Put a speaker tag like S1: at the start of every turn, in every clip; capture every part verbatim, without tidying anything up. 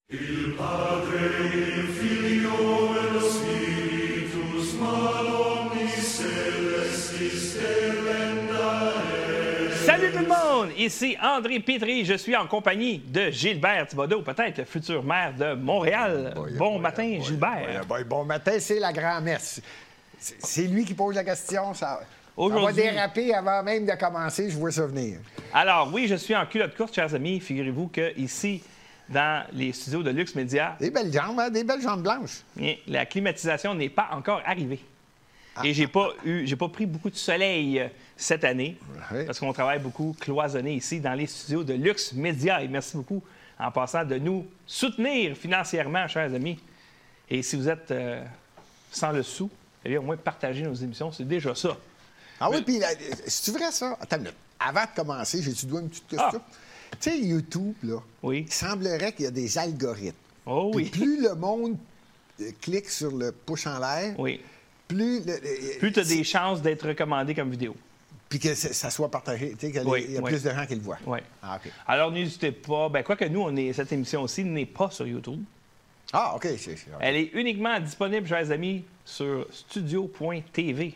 S1: Il Padre, il Figlio e lo Spiritus Malomnis Celestis Delendae.
S2: Salut tout le monde! Ici André Pétry. Je suis en compagnie de Gilbert Thibodeau, peut-être le futur maire de Montréal.
S3: Boy,
S2: bon
S3: boy,
S2: matin,
S3: boy,
S2: Gilbert.
S3: Boy, boy, bon matin, c'est la grand-messe. C'est c'est lui qui pose la question. Ça, on va
S2: Aujourd'hui-
S3: déraper avant même de commencer, je vois ça venir.
S2: Alors, oui, je suis en culotte courte, chers amis. Figurez-vous qu'ici, dans les studios de Luxe Média,
S3: Des belles jambes, hein? Des belles jambes blanches.
S2: la climatisation n'est pas encore arrivée. Et j'ai pas eu, j'ai pas pris beaucoup de soleil euh, cette année,
S3: Oui.
S2: parce qu'on travaille beaucoup cloisonné ici dans les studios de Luxe Média. Et merci beaucoup, en passant, de nous soutenir financièrement, chers amis. Et si vous êtes euh, sans le sou, eh bien, au moins partager nos émissions, c'est déjà ça.
S3: Ah oui, puis c'est vrai ça? Attends une minute. Avant de commencer, j'ai-tu dois une petite question?
S2: Ah.
S3: Tu sais, YouTube, là,
S2: Oui.
S3: il semblerait qu'il y a des algorithmes.
S2: Oh
S3: Puis
S2: oui.
S3: plus le monde euh, clique sur le pouce en l'air,
S2: Oui.
S3: plus... le- euh,
S2: Plus tu as des chances d'être recommandé comme vidéo.
S3: Puis que ça ça soit partagé, tu sais, qu'il y a
S2: Oui,
S3: il y a
S2: oui.
S3: plus de gens qui le voient.
S2: Oui.
S3: Ah, OK.
S2: Alors, n'hésitez pas. Ben, quoi que nous, on est, cette émission aussi n'est pas sur YouTube.
S3: Ah, OK. c'est- c'est-
S2: Elle est uniquement disponible, chers amis, sur studio point t v.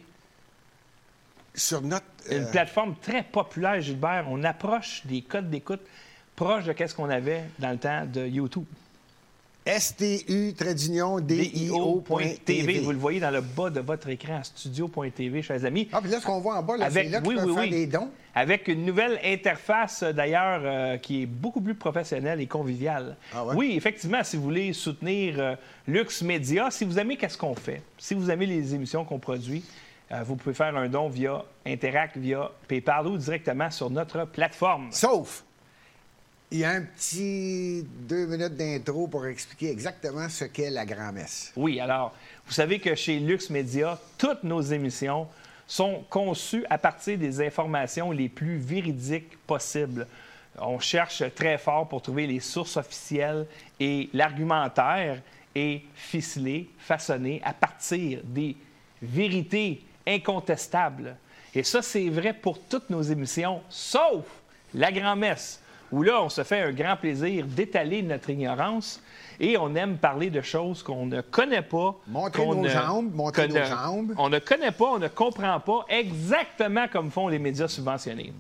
S3: Sur notre...
S2: Une
S3: euh,
S2: plateforme très populaire, Gilbert. On approche des codes d'écoute proches de ce qu'on avait dans le temps de YouTube.
S3: S T U, trait d'union, D I O point T V.
S2: Vous le voyez dans le bas de votre écran, studio point t v, chers amis.
S3: Ah, puis là, ce qu'on voit en bas, là,
S2: Avec-
S3: c'est là que
S2: oui,
S3: tu peux
S2: oui,
S3: faire
S2: oui.
S3: des dons.
S2: Avec une nouvelle interface, euh, d'ailleurs, euh, qui est beaucoup plus professionnelle et conviviale.
S3: Ah ouais?
S2: Oui, effectivement, si vous voulez soutenir euh, Luxe Média, si vous aimez qu'est-ce qu'on fait, si vous aimez les émissions qu'on produit, euh, vous pouvez faire un don via Interact, via PayPal ou directement sur notre plateforme.
S3: Sauf, il y a un petit deux minutes d'intro pour expliquer exactement ce qu'est la grand-messe.
S2: Oui, alors, vous savez que chez Luxe Média, toutes nos émissions sont conçues à partir des informations les plus véridiques possibles. On cherche très fort pour trouver les sources officielles et l'argumentaire est ficelé, façonné à partir des vérités incontestables. Et ça, c'est vrai pour toutes nos émissions, sauf la grand-messe, où là, on se fait un grand plaisir d'étaler notre ignorance et on aime parler de choses qu'on ne connaît pas.
S3: Montrer
S2: qu'on
S3: nos
S2: ne
S3: jambes, montrer nos
S2: connaît-
S3: jambes.
S2: On ne connaît pas, on ne comprend pas, exactement comme font les médias subventionnés.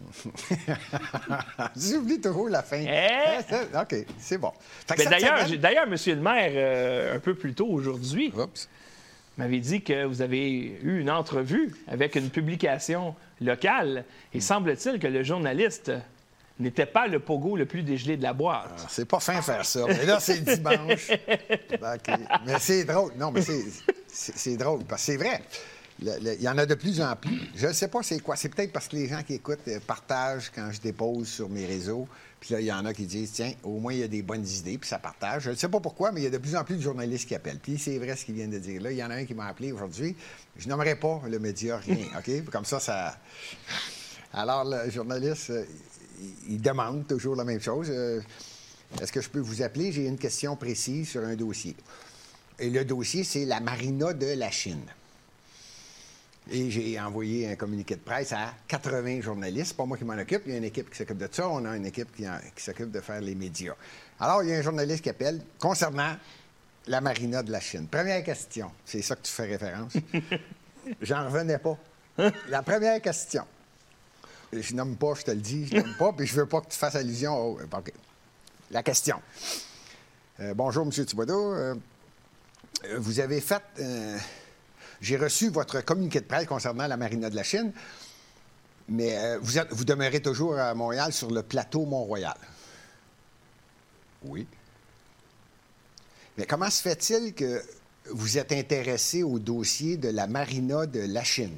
S3: J'oublie toujours la fin.
S2: Eh?
S3: Ah, OK, c'est bon. Fait que
S2: Mais
S3: cette
S2: d'ailleurs,
S3: semaine-
S2: j'ai- d'ailleurs, monsieur le maire, euh, un peu plus tôt aujourd'hui,
S3: Oups.
S2: m'avait dit que vous avez eu une entrevue avec une publication locale. Et semble-t-il que le journaliste n'était pas le pogo le plus dégelé de la boîte.
S3: Ah, c'est pas fin faire ça. Mais là, c'est dimanche. OK. Mais c'est drôle. Non, mais c'est, c'est, c'est drôle. Parce que c'est vrai. Le- le- Il y en a de plus en plus. Je ne sais pas c'est quoi. C'est peut-être parce que les gens qui écoutent euh, partagent quand je dépose sur mes réseaux. Puis là, il y en a qui disent, tiens, au moins, il y a des bonnes idées, puis ça partage. Je ne sais pas pourquoi, mais il y a de plus en plus de journalistes qui appellent. Puis c'est vrai ce qu'ils viennent de dire. Là, il y en a un qui m'a appelé aujourd'hui. Je nommerai pas le média, rien, OK? Comme ça, ça... Alors, le journaliste, euh, il, il demande toujours la même chose. Euh, Est-ce que je peux vous appeler? J'ai une question précise sur un dossier. Et le dossier, c'est la marina de la Chine. Et j'ai envoyé un communiqué de presse à quatre-vingts journalistes. C'est pas moi qui m'en occupe. Il y a une équipe qui s'occupe de ça. On a une équipe qui, en- qui s'occupe de faire les médias. Alors, il y a un journaliste qui appelle concernant la marina de la Chine. Première question. C'est ça que tu fais référence. J'en revenais pas. La première question. Je nomme pas, je te le dis, je nomme pas, puis je veux pas que tu fasses allusion au... OK. La question. Euh, bonjour, M. Thibodeau. Euh, euh, vous avez fait... euh, J'ai reçu votre communiqué de presse concernant la marina de la Chine, mais euh, vous, êtes- vous demeurez toujours à Montréal sur le plateau Mont-Royal. Oui. Mais comment se fait-il que vous êtes intéressé au dossier de la marina de la Chine?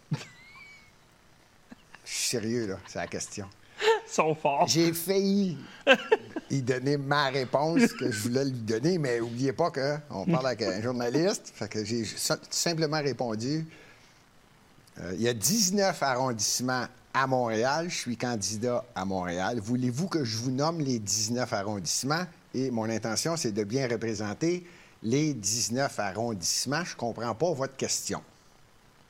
S3: Je suis sérieux, là, c'est la question.
S2: Ils sont forts.
S3: J'ai failli y donner ma réponse que je voulais lui donner, mais n'oubliez pas qu'on parle avec un journaliste. Fait que j'ai sa- simplement répondu euh, il y a dix-neuf arrondissements à Montréal. Je suis candidat à Montréal. Voulez-vous que je vous nomme les dix-neuf arrondissements? Et mon intention, c'est de bien représenter les dix-neuf arrondissements. Je ne comprends pas votre question.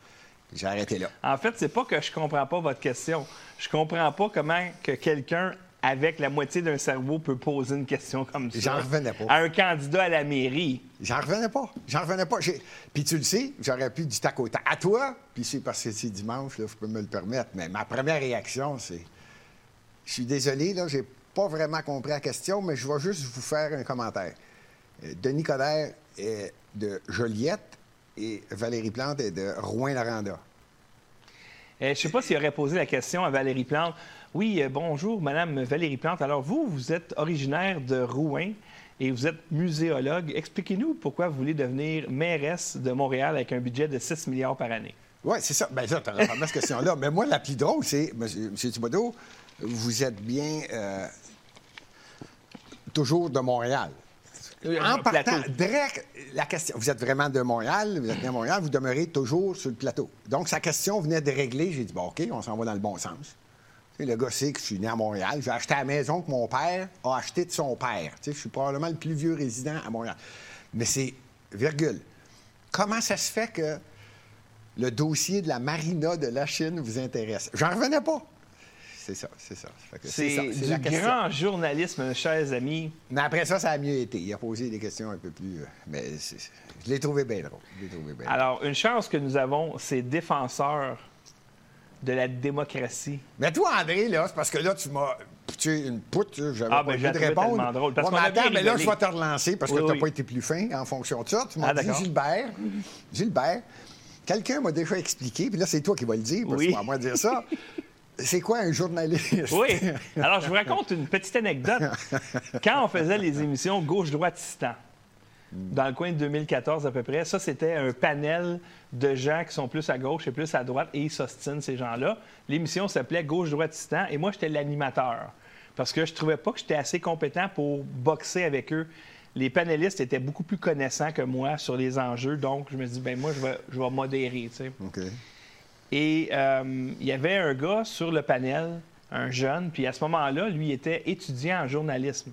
S3: J'ai arrêté là.
S2: En fait, c'est pas que je comprends pas votre question. Je comprends pas comment que quelqu'un avec la moitié d'un cerveau, peut poser une question comme ça.
S3: J'en revenais pas.
S2: À un candidat à la mairie.
S3: J'en revenais pas. J'en revenais pas. J'ai... Puis tu le sais, j'aurais pu du tac au tac. À toi, puis c'est parce que c'est dimanche, là, je peux me le permettre, mais ma première réaction, c'est... Je suis désolé, là, j'ai pas vraiment compris la question, mais je vais juste vous faire un commentaire. Euh, Denis Coderre est de Joliette et Valérie Plante est de Rouyn-Noranda.
S2: Euh, je ne sais pas s'il aurait posé la question à Valérie Plante. Oui, euh, bonjour, Madame Valérie Plante. Alors, vous, vous êtes originaire de Rouyn et vous êtes muséologue. Expliquez-nous pourquoi vous voulez devenir mairesse de Montréal avec un budget de six milliards par année.
S3: Oui, c'est ça. Bien, ça, tu as répondu à cette question-là. Mais moi, la plus drôle, c'est, M. Thibodeau, vous êtes bien euh, toujours de Montréal. En partant, direct, la question, vous êtes vraiment de Montréal, vous êtes né à Montréal, vous demeurez toujours sur le plateau. Donc, sa question venait de régler. J'ai dit, bon, OK, on s'en va dans le bon sens. Tu sais, le gars sait que je suis né à Montréal. J'ai acheté la maison que mon père a achetée de son père. Tu sais, je suis probablement le plus vieux résident à Montréal. Mais c'est, virgule, comment ça se fait que le dossier de la marina de la Chine vous intéresse? J'en revenais pas. C'est ça, c'est ça. Fait que
S2: c'est
S3: c'est ça,
S2: c'est du
S3: la question.
S2: grand journalisme, chers amis.
S3: Mais après ça, ça a mieux été. Il a posé des questions un peu plus... euh, mais c'est- je l'ai trouvé bien drôle. Je l'ai trouvé bien drôle.
S2: Alors, une chance que nous avons, ces défenseurs de la démocratie.
S3: Mais toi, André, là, c'est parce que là, tu m'as... Tu es une poutre, là, j'avais
S2: Ah,
S3: pas
S2: ben,
S3: envie
S2: je la
S3: de
S2: trouvais
S3: répondre.
S2: tellement drôle, parce
S3: Ouais,
S2: qu'on
S3: mais
S2: a bien
S3: attends, mais là,
S2: rigolé.
S3: je vais te relancer parce que
S2: Oui,
S3: tu n'as
S2: oui.
S3: pas été plus fin en fonction de ça. Tu m'as
S2: Ah,
S3: dit
S2: d'accord.
S3: Gilbert. Gilbert, quelqu'un m'a déjà expliqué, puis là, c'est toi qui vas le dire, parce
S2: Oui.
S3: que c'est pas à moi de dire ça. C'est quoi un journaliste?
S2: Oui. Alors, je vous raconte une petite anecdote. Quand on faisait les émissions Gauche-Droite-Tistan, dans le coin de deux mille quatorze à peu près, ça, c'était un panel de gens qui sont plus à gauche et plus à droite, et ils s'ostinent, ces gens-là. L'émission s'appelait Gauche-Droite-Tistan, et moi, j'étais l'animateur, parce que je trouvais pas que j'étais assez compétent pour boxer avec eux. Les panélistes étaient beaucoup plus connaissants que moi sur les enjeux, donc je me dis, ben moi, je vais, je vais modérer, tu sais.
S3: OK.
S2: Et euh, il y avait un gars sur le panel, un jeune, puis à ce moment-là, lui était étudiant en journalisme.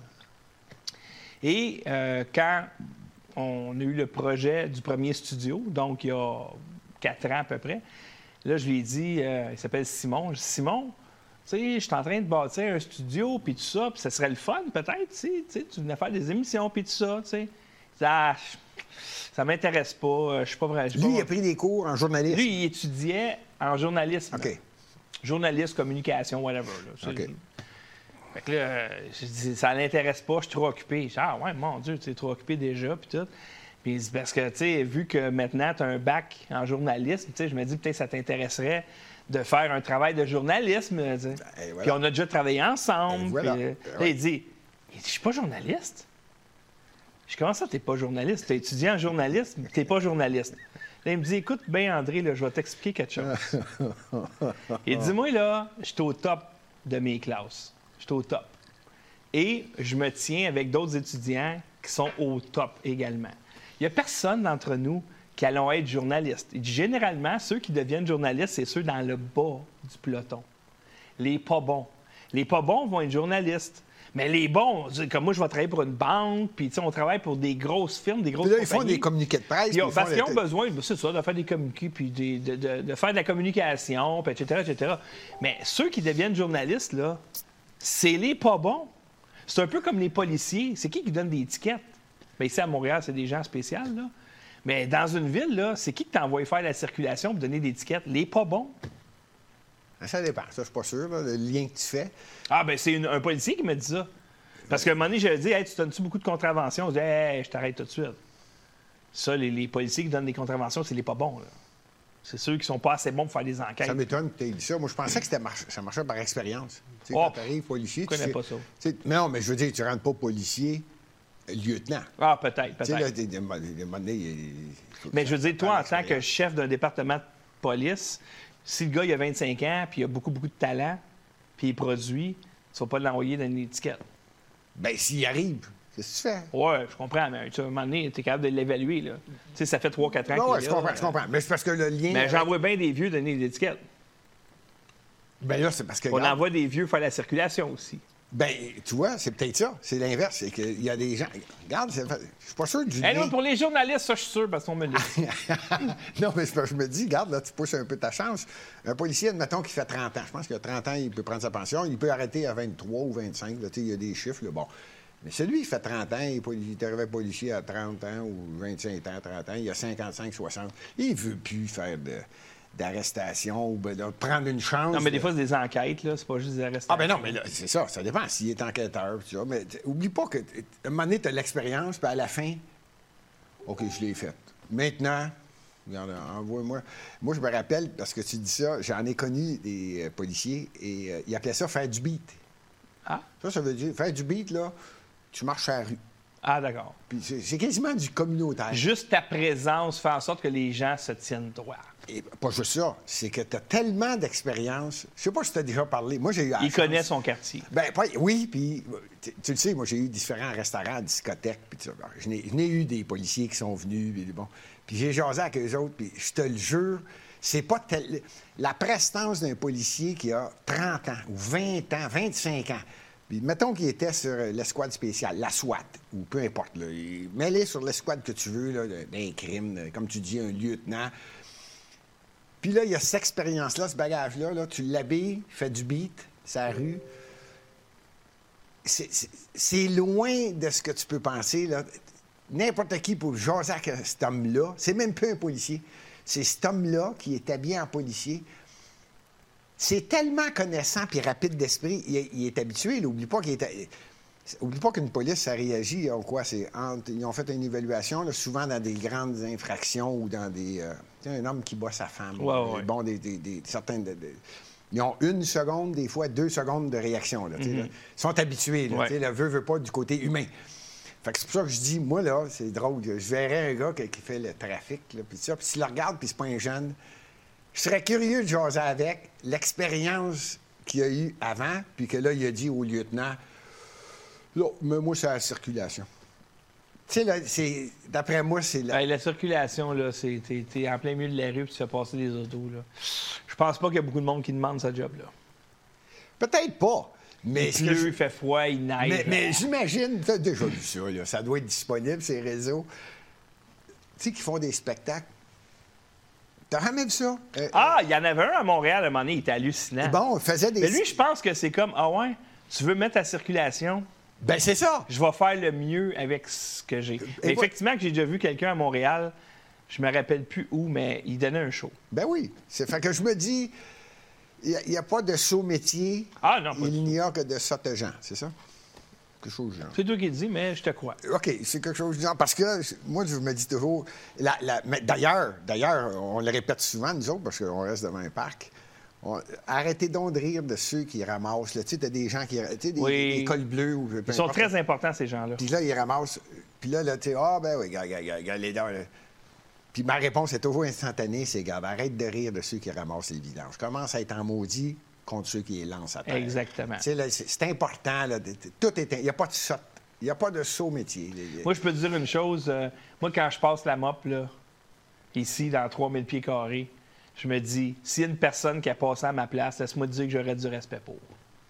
S2: Et euh, quand on a eu le projet du premier studio, donc il y a quatre ans à peu près, là, je lui ai dit, euh, il s'appelle Simon, je dis, Simon, tu sais, je suis en train de bâtir un studio, puis tout ça, puis ça serait le fun peut-être, si tu sais, tu venais faire des émissions, puis tout ça, tu sais. Il dit, ah, ça m'intéresse pas, euh, je suis pas vrai. je suis
S3: Lui,
S2: pas-
S3: il a pris des cours en journalisme.
S2: Lui, il étudiait en journalisme.
S3: OK.
S2: Journaliste, communication, whatever. Là. C'est-
S3: OK.
S2: Fait que là, euh, je dis, ça l'intéresse pas, je suis trop occupé. Je dis, ah ouais, mon Dieu, tu es trop occupé déjà, puis tout. Puis il dit, parce que, tu sais, vu que maintenant, tu as un bac en journalisme, tu sais, je me dis, peut-être que ça t'intéresserait de faire un travail de journalisme. tu sais.
S3: et voilà.
S2: Puis on a déjà travaillé ensemble.
S3: Et voilà.
S2: puis, euh,
S3: Ben
S2: là,
S3: ouais.
S2: il dit, il dit, je suis pas journaliste. Je dis, comment ça, t'es pas journaliste? T'es étudiant en journalisme, t'es pas journaliste. Là, il me dit, écoute bien, André, là, je vais t'expliquer quelque chose. Il dit, moi, là, je suis au top de mes classes. Je suis au top. Et je me tiens avec d'autres étudiants qui sont au top également. Il n'y a personne d'entre nous qui allons être journalistes. Il dit, généralement, ceux qui deviennent journalistes, c'est ceux dans le bas du peloton. Les pas bons. Les pas bons vont être journalistes. Mais les bons, comme moi, je vais travailler pour une banque, puis tu sais, on travaille pour des grosses firmes, des grosses
S3: Puis là, ils font
S2: compagnies.
S3: des communiqués de presse.
S2: Ils ont-
S3: puis ils
S2: parce
S3: font
S2: qu'ils
S3: les-
S2: ont besoin, ben, c'est ça, de faire des communiqués, puis des- de, de- de faire de la communication, puis et cetera, et cetera. Mais ceux qui deviennent journalistes, là, c'est les pas bons. C'est un peu comme les policiers. C'est qui qui donne des étiquettes? Bien, ici, à Montréal, c'est des gens spéciaux, là. Mais dans une ville, là, c'est qui qui t'envoie faire la circulation pour donner des étiquettes? Les pas bons.
S3: Ça dépend. Ça, je suis pas sûr, là, le lien que tu fais.
S2: Ah, ben c'est une- un policier qui m'a dit ça. Parce qu'à un moment donné, j'avais dit, hey, tu donnes-tu beaucoup de contraventions? Je dis, hey, je t'arrête tout de suite. Ça, les, les policiers qui donnent des contraventions, c'est les pas bons, là. C'est ceux qui sont pas assez bons pour faire des enquêtes.
S3: Ça m'étonne que tu aies dit ça. Moi, je pensais que c'était mar- ça marchait par expérience. Tu sais,
S2: Oh,
S3: quand tu arrives policier,
S2: je
S3: tu
S2: connais
S3: sais-
S2: pas ça.
S3: tu sais, mais non, mais je veux dire, tu rentres pas policier, euh, lieutenant.
S2: Ah, peut-être,
S3: Tu sais, là,
S2: peut-être.
S3: des- des- des- des moments donné, il faut que
S2: Mais
S3: ça-
S2: je veux dire, toi,
S3: par
S2: en tant que
S3: expérience.
S2: chef d'un département de police, si le gars, il a vingt-cinq ans, puis il a beaucoup, beaucoup de talent, puis il produit, tu vas pas l'envoyer dans une étiquette.
S3: Ben, s'il arrive, qu'est-ce que tu fais?
S2: Ouais, je comprends, mais tu sais, à un moment donné, tu es capable de l'évaluer, là. Tu sais, ça fait trois quatre ans
S3: Non,
S2: qu'il
S3: ouais,
S2: est
S3: je
S2: là,
S3: comprends,
S2: euh,
S3: je comprends. Mais c'est parce que le lien.
S2: Mais j'en vois bien des vieux donner des étiquettes.
S3: Ben là, c'est parce que.
S2: On
S3: regarde,
S2: envoie des vieux faire la circulation aussi.
S3: Ben, tu vois, c'est peut-être ça. C'est l'inverse. C'est qu'il y a des gens. Regarde, c'est... je suis pas sûr du.
S2: Hey, non, pour les journalistes, ça, je suis sûr, parce qu'on me le dit.
S3: Non, mais je me dis, regarde, là, tu pousses un peu ta chance. Un policier, admettons, qui fait trente ans. Je pense qu'il a trente ans, il peut prendre sa pension. Il peut arrêter à vingt-trois ou vingt-cinq. Là, il y a des chiffres, là, bon. Mais celui, il fait trente ans, il est arrivé policier à trente ans ou vingt-cinq ans, trente ans, il a cinquante-cinq, soixante. Il ne veut plus faire de. d'arrestation ou ben, de prendre une chance.
S2: Non, mais des
S3: là.
S2: fois, c'est des enquêtes, là. C'est pas juste des arrestations.
S3: Ah, ben non, mais là, c'est ça. Ça dépend s'il est enquêteur. Tu vois, mais t- oublie pas que, t- à un moment donné, tu as l'expérience, puis à la fin, OK, je l'ai faite. Maintenant, regarde, envoie-moi. Moi, je me rappelle, parce que tu dis ça, j'en ai connu des euh, policiers et euh, ils appelaient ça faire du beat.
S2: Ah?
S3: Ça, ça veut dire, faire du beat, là, tu marches à la rue.
S2: Ah, d'accord.
S3: Puis c'est, c'est quasiment du communautaire.
S2: Juste ta présence fait en sorte que les gens se tiennent droit.
S3: Et pas juste ça, c'est que tu as tellement d'expérience. Je sais pas si tu as déjà parlé. Moi, j'ai eu. la
S2: Il
S3: chance-
S2: connaît son quartier.
S3: Ben, pas- oui, puis tu, tu le sais, moi, j'ai eu différents restaurants, discothèques, puis tout ça. Alors, Je n'ai, je n'ai eu des policiers qui sont venus, puis bon. Puis j'ai jasé avec eux autres, puis je te le jure, c'est pas tel... La prestance d'un policier qui a trente ans, ou vingt ans, vingt-cinq ans, puis mettons qu'il était sur l'escouade spéciale, la SWAT, ou peu importe, là. Il- Mets-les sur l'escouade que tu veux, là, d'un crime, de- comme tu dis, un lieutenant. Puis là, il y a cette expérience-là, ce bagage-là, là, tu l'habilles, il fait du beat, sa rue. C'est, c'est- c'est loin de ce que tu peux penser, là. N'importe qui pour jaser avec cet homme-là, c'est même pas un policier. C'est cet homme-là qui est habillé en policier. C'est tellement connaissant puis rapide d'esprit. Il, est- il est habitué, là. Oublie pas qu'il est... Oublie pas qu'une police, ça réagit, hein, quoi, c'est entre- ils ont fait une évaluation, là, souvent dans des grandes infractions ou dans des... euh, tu sais, un homme qui bat sa femme.
S2: Ouais,
S3: euh,
S2: ouais.
S3: Bon, des, des, des- certains... de- de- ils ont une seconde, des fois deux secondes de réaction. Là, tu sais, là. Ils sont habitués, là,
S2: Ouais.
S3: tu sais, le veut, veut pas du côté humain. Fait que c'est pour ça que je dis, moi, là, c'est drôle. Je verrais un gars qui, qui fait le trafic, là, puis ça, puis s'il le regarde, puis c'est pas un jeune, je serais curieux de jaser avec l'expérience qu'il a eue avant, puis que là, il a dit au lieutenant, là, mais moi, c'est la circulation. Tu sais, là, c'est, d'après moi, c'est la...
S2: Hey, la circulation, là, c'est t'es, t'es en plein milieu de la rue puis tu fais passer des autos, là. Je pense pas qu'il y a beaucoup de monde qui demande ce job-là.
S3: Peut-être pas, mais...
S2: Il
S3: ce que
S2: pleut,
S3: je-
S2: il fait froid, il neige.
S3: Mais, mais j'imagine, tu as déjà vu ça, là, ça doit être disponible, ces réseaux. Tu sais, qui font des spectacles. T'as jamais vu ça? Euh,
S2: Ah, il y en avait un à Montréal, à un moment donné, il était hallucinant.
S3: Bon, on faisait des...
S2: Mais lui, je pense que c'est comme, ah ouais, tu veux mettre ta circulation,
S3: Ben, c'est ça!
S2: je vais faire le mieux avec ce que j'ai. Mais
S3: moi-
S2: effectivement, que j'ai déjà vu quelqu'un à Montréal, je me rappelle plus où, mais il donnait un show.
S3: Ben oui. C'est fait que je me dis, il n'y a, pas de saut métier.
S2: Ah non, pas
S3: Il
S2: du
S3: n'y a que de sotte gens, c'est ça? Quelque chose du genre.
S2: C'est toi qui le dis, mais je te crois.
S3: OK, c'est quelque chose du genre. Parce que moi, je me dis toujours. la- la- mais d'ailleurs, d'ailleurs, on le répète souvent, nous autres, parce qu'on reste devant un parc. on- arrêtez donc de rire de ceux qui ramassent. là. Tu sais, t'as des gens qui. Tu sais, des,
S2: Oui.
S3: des cols bleus ou peu
S2: Ils sont
S3: importe.
S2: très importants, ces gens-là.
S3: Puis là, ils ramassent. Puis là, là tu sais, ah, ben oui, gars, gars, gars, gars, les dents. là. Puis ma réponse est toujours instantanée, c'est, gars, ben, arrête de rire de ceux qui ramassent les vidanges. Je commence à être en maudit contre ceux qui les lancent à terre.
S2: Exactement.
S3: Tu sais, là, c'est, c'est important, là. de- de- Tout est. Il n'y a pas de sotte. Il n'y a pas de saut métier. Les-
S2: Moi, je peux te dire une chose. euh, moi, quand je passe la mop, là, ici, dans trois mille pieds carrés, je me dis, s'il y a une personne qui a passé à ma place, laisse-moi te dire que j'aurais du respect pour.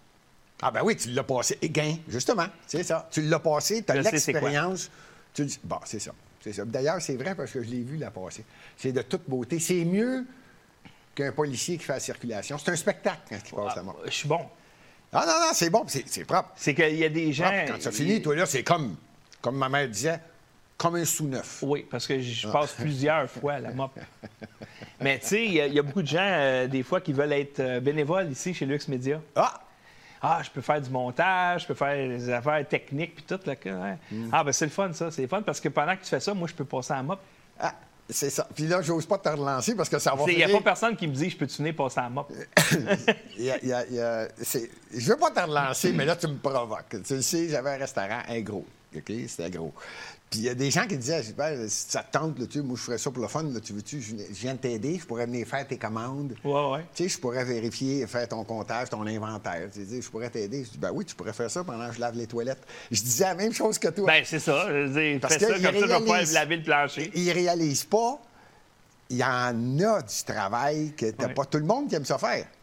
S3: Ah ben oui, tu l'as passé. Et gain, justement, c'est ça. Tu l'as passé, tu as
S2: Je sais c'est quoi.
S3: l'expérience. Tu le dis. Bon, c'est ça. C'est ça. D'ailleurs, c'est vrai parce que je l'ai vu la passer. C'est de toute beauté. C'est mieux qu'un policier qui fait la circulation. C'est un spectacle quand il passe
S2: Ah,
S3: la mort.
S2: je suis bon.
S3: Ah non, non, c'est bon, c'est, c'est propre.
S2: C'est qu'il y a des gens.
S3: Propre. Quand ça finit, toi, là, c'est comme, comme ma mère disait, comme un sous-neuf.
S2: Oui, parce que je passe plusieurs fois à la mop. Mais tu sais, il y, a- il y a beaucoup de gens, euh, des fois, qui veulent être euh, bénévoles ici chez Lux Media.
S3: Ah!
S2: Ah, je peux faire du montage, je peux faire des affaires techniques, puis tout. Là, hein. Ah, ben c'est le fun, ça. C'est le fun parce que pendant que tu fais ça, moi, je peux passer à la mop.
S3: Ah, c'est ça. Puis là, j'ose pas te relancer parce que ça va
S2: Il n'y a
S3: finir-
S2: pas personne qui me dit, je peux tu venir passer à la mop.
S3: Il y a- il y a- il y a- c'est- Je veux pas te relancer, mais là, tu me provoques. Tu le sais, j'avais un restaurant, un gros. OK? C'était gros. Puis il y a des gens qui disaient, ben, si ça te tente, là, tu sais, moi, je ferais ça pour le fun. Là, tu veux-tu, je je viens de t'aider, je pourrais venir faire tes commandes.
S2: Ouais, ouais.
S3: Tu sais, je pourrais vérifier, faire ton comptage, ton inventaire. Tu sais, je pourrais t'aider. Je dis, ben oui, tu pourrais faire ça pendant que je lave les toilettes. Je disais la même chose que toi.
S2: Ben, c'est ça. Je veux dire,
S3: Parce
S2: fais ça,
S3: qu'il
S2: comme ça, je vais pouvoir
S3: réalise-
S2: laver le plancher.
S3: Ils réalisent pas, il y en a du travail que t'as
S2: Ouais.
S3: pas tout le monde qui aime ça faire.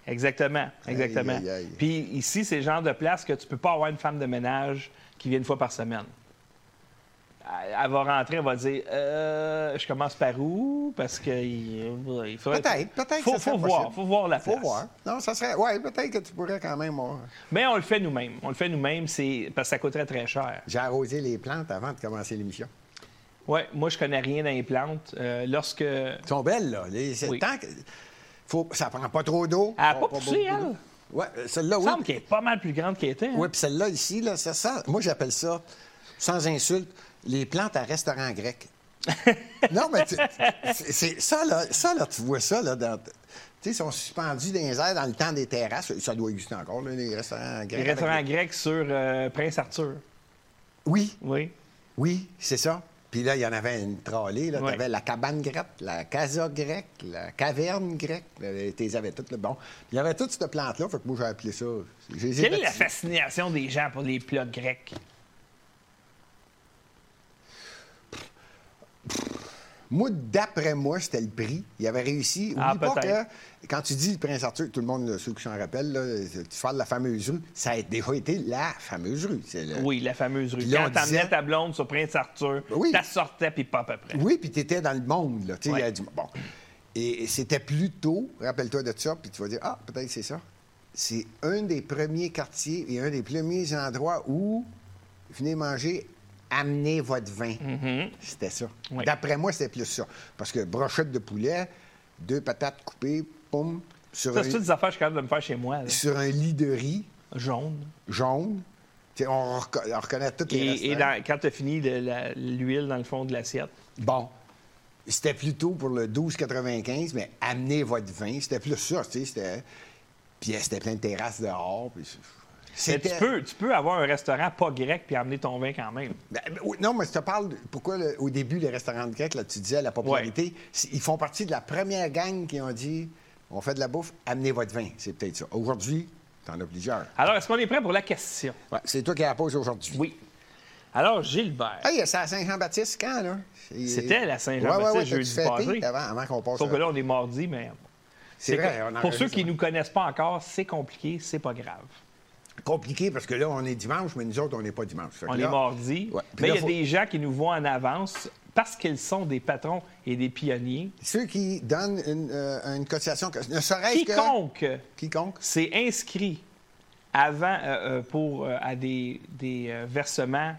S2: Exactement, exactement.
S3: Aïe, aïe, aïe.
S2: Puis ici, c'est le genre de place que tu peux pas avoir une femme de ménage qui vient une fois par semaine. Elle, elle va rentrer, elle va dire euh, je commence par où? Parce que il, il faudrait...
S3: Peut-être, peut-être
S2: Faut,
S3: que ça serait
S2: faut voir,
S3: possible.
S2: faut voir la
S3: Faut
S2: place.
S3: voir. Non, ça serait. Oui, peut-être que tu pourrais quand même. Moi...
S2: Mais on le fait nous-mêmes. On le fait nous-mêmes, c'est parce que ça coûterait très cher.
S3: J'ai arrosé les plantes avant de commencer l'émission.
S2: Oui, moi, je connais rien dans les plantes. Euh, lorsque.
S3: Elles sont belles, là. Les... c'est
S2: Oui.
S3: tant que... Faut... Ça prend pas trop d'eau.
S2: Elle n'a pas poussé, elle.
S3: Oui, celle-là,
S2: Il
S3: oui.
S2: me semble qu'elle est pas mal plus grande qu'elle était. Hein?
S3: Oui, puis celle-là, ici, là, ça sent... Moi, j'appelle ça, sans insulte, les plantes à restaurant grec. Non, mais tu- c'est, c'est ça, là, ça, là, tu vois ça, là, dans... Tu sais, ils sont suspendus dans les airs dans le temps des terrasses. Ça doit exister encore, là, les restaurants grecs.
S2: Les restaurants
S3: avec-
S2: grecs sur euh, Prince Arthur.
S3: Oui,
S2: Oui.
S3: oui, c'est ça. Puis là, il y en avait une trolley. Là.
S2: Ouais.
S3: Tu avais la cabane grecque, la casa grecque, la caverne grecque. Tu les avais toutes, là. Bon. Il y avait toute cette plante-là. Fait que moi, j'ai appelé ça. Je les ai
S2: Quelle est la
S3: baptisés.
S2: fascination des gens pour les plats grecs?
S3: Moi, d'après moi, c'était le prix. Il avait réussi. Oublie
S2: Ah,
S3: pas
S2: peut-être.
S3: que quand tu dis le Prince Arthur, tout le monde, là, ceux qui s'en rappellent, là, tu parles de la fameuse rue. Ça a déjà été la fameuse rue. C'est le-
S2: Oui, la fameuse rue.
S3: Puis là,
S2: Quand
S3: on
S2: t'emmenais
S3: disait-
S2: ta blonde sur Prince Arthur,
S3: Oui.
S2: t'as sortais puis pas à peu près.
S3: Oui, puis tu étais dans le monde. Là, tu sais,
S2: Ouais.
S3: il y a du- bon. Et, et c'était plus tôt, rappelle-toi de ça, puis tu vas dire, ah, peut-être c'est ça. C'est un des premiers quartiers et un des premiers endroits où venez manger, amenez votre vin. C'était ça.
S2: Oui.
S3: D'après moi, c'était plus ça. Parce que brochette de poulet, deux patates coupées, poum, sur,
S2: Ça,
S3: un,
S2: c'est toutes des affaires que je suis capable de me faire chez moi. là.
S3: sur un lit de riz
S2: Jaune.
S3: jaune. Tu sais, on, reco- on reconnaît tous les
S2: Et, et
S3: restaurants.
S2: dans- quand t'as fini de la- l'huile dans le fond de l'assiette.
S3: Bon. C'était plutôt pour le douze quatre-vingt-quinze, mais amenez votre vin. C'était plus ça, tu sais. C'était... Puis euh, c'était plein de terrasses dehors. Puis...
S2: Mais tu peux, tu peux avoir un restaurant pas grec puis amener ton vin quand même.
S3: Ben, ben, oui, non, mais je te parle... de- Pourquoi, le- au début, les restaurants grecs, là, tu disais la popularité, c'est- ils font partie de la première gang qui ont dit, on fait de la bouffe, amenez votre vin. C'est peut-être ça. Aujourd'hui, t'en as plusieurs.
S2: Alors, est-ce qu'on est prêt pour la question?
S3: Ouais, c'est toi qui la poses aujourd'hui.
S2: Oui. Alors, Gilbert.
S3: Hey, c'est à Saint-Jean-Baptiste quand, là? C'est-
S2: C'était la Saint-Jean-Baptiste
S3: ouais, ouais,
S2: jeudi
S3: t'as-tu fêté
S2: passé.
S3: Avant, avant qu'on passe...
S2: Sauf
S3: à-
S2: que là, on est mardi, mais.
S3: C'est vrai,
S2: que-
S3: on
S2: pour ceux
S3: enregistre
S2: qui ne
S3: avant.
S2: nous connaissent pas encore, c'est compliqué, c'est pas grave.
S3: Compliqué parce que là, on est dimanche, mais nous autres, on n'est pas dimanche. Fait que
S2: On
S3: là-
S2: est mardi.
S3: Ouais. Puis
S2: Mais
S3: là,
S2: il y a
S3: faut-
S2: des gens qui nous voient en avance parce qu'ils sont des patrons et des pionniers.
S3: Ceux qui donnent une, euh, une cotisation, que- ne serait-ce que...
S2: Quiconque
S3: Quiconque.
S2: s'est inscrit avant euh, euh, pour, euh, à des, des euh, versements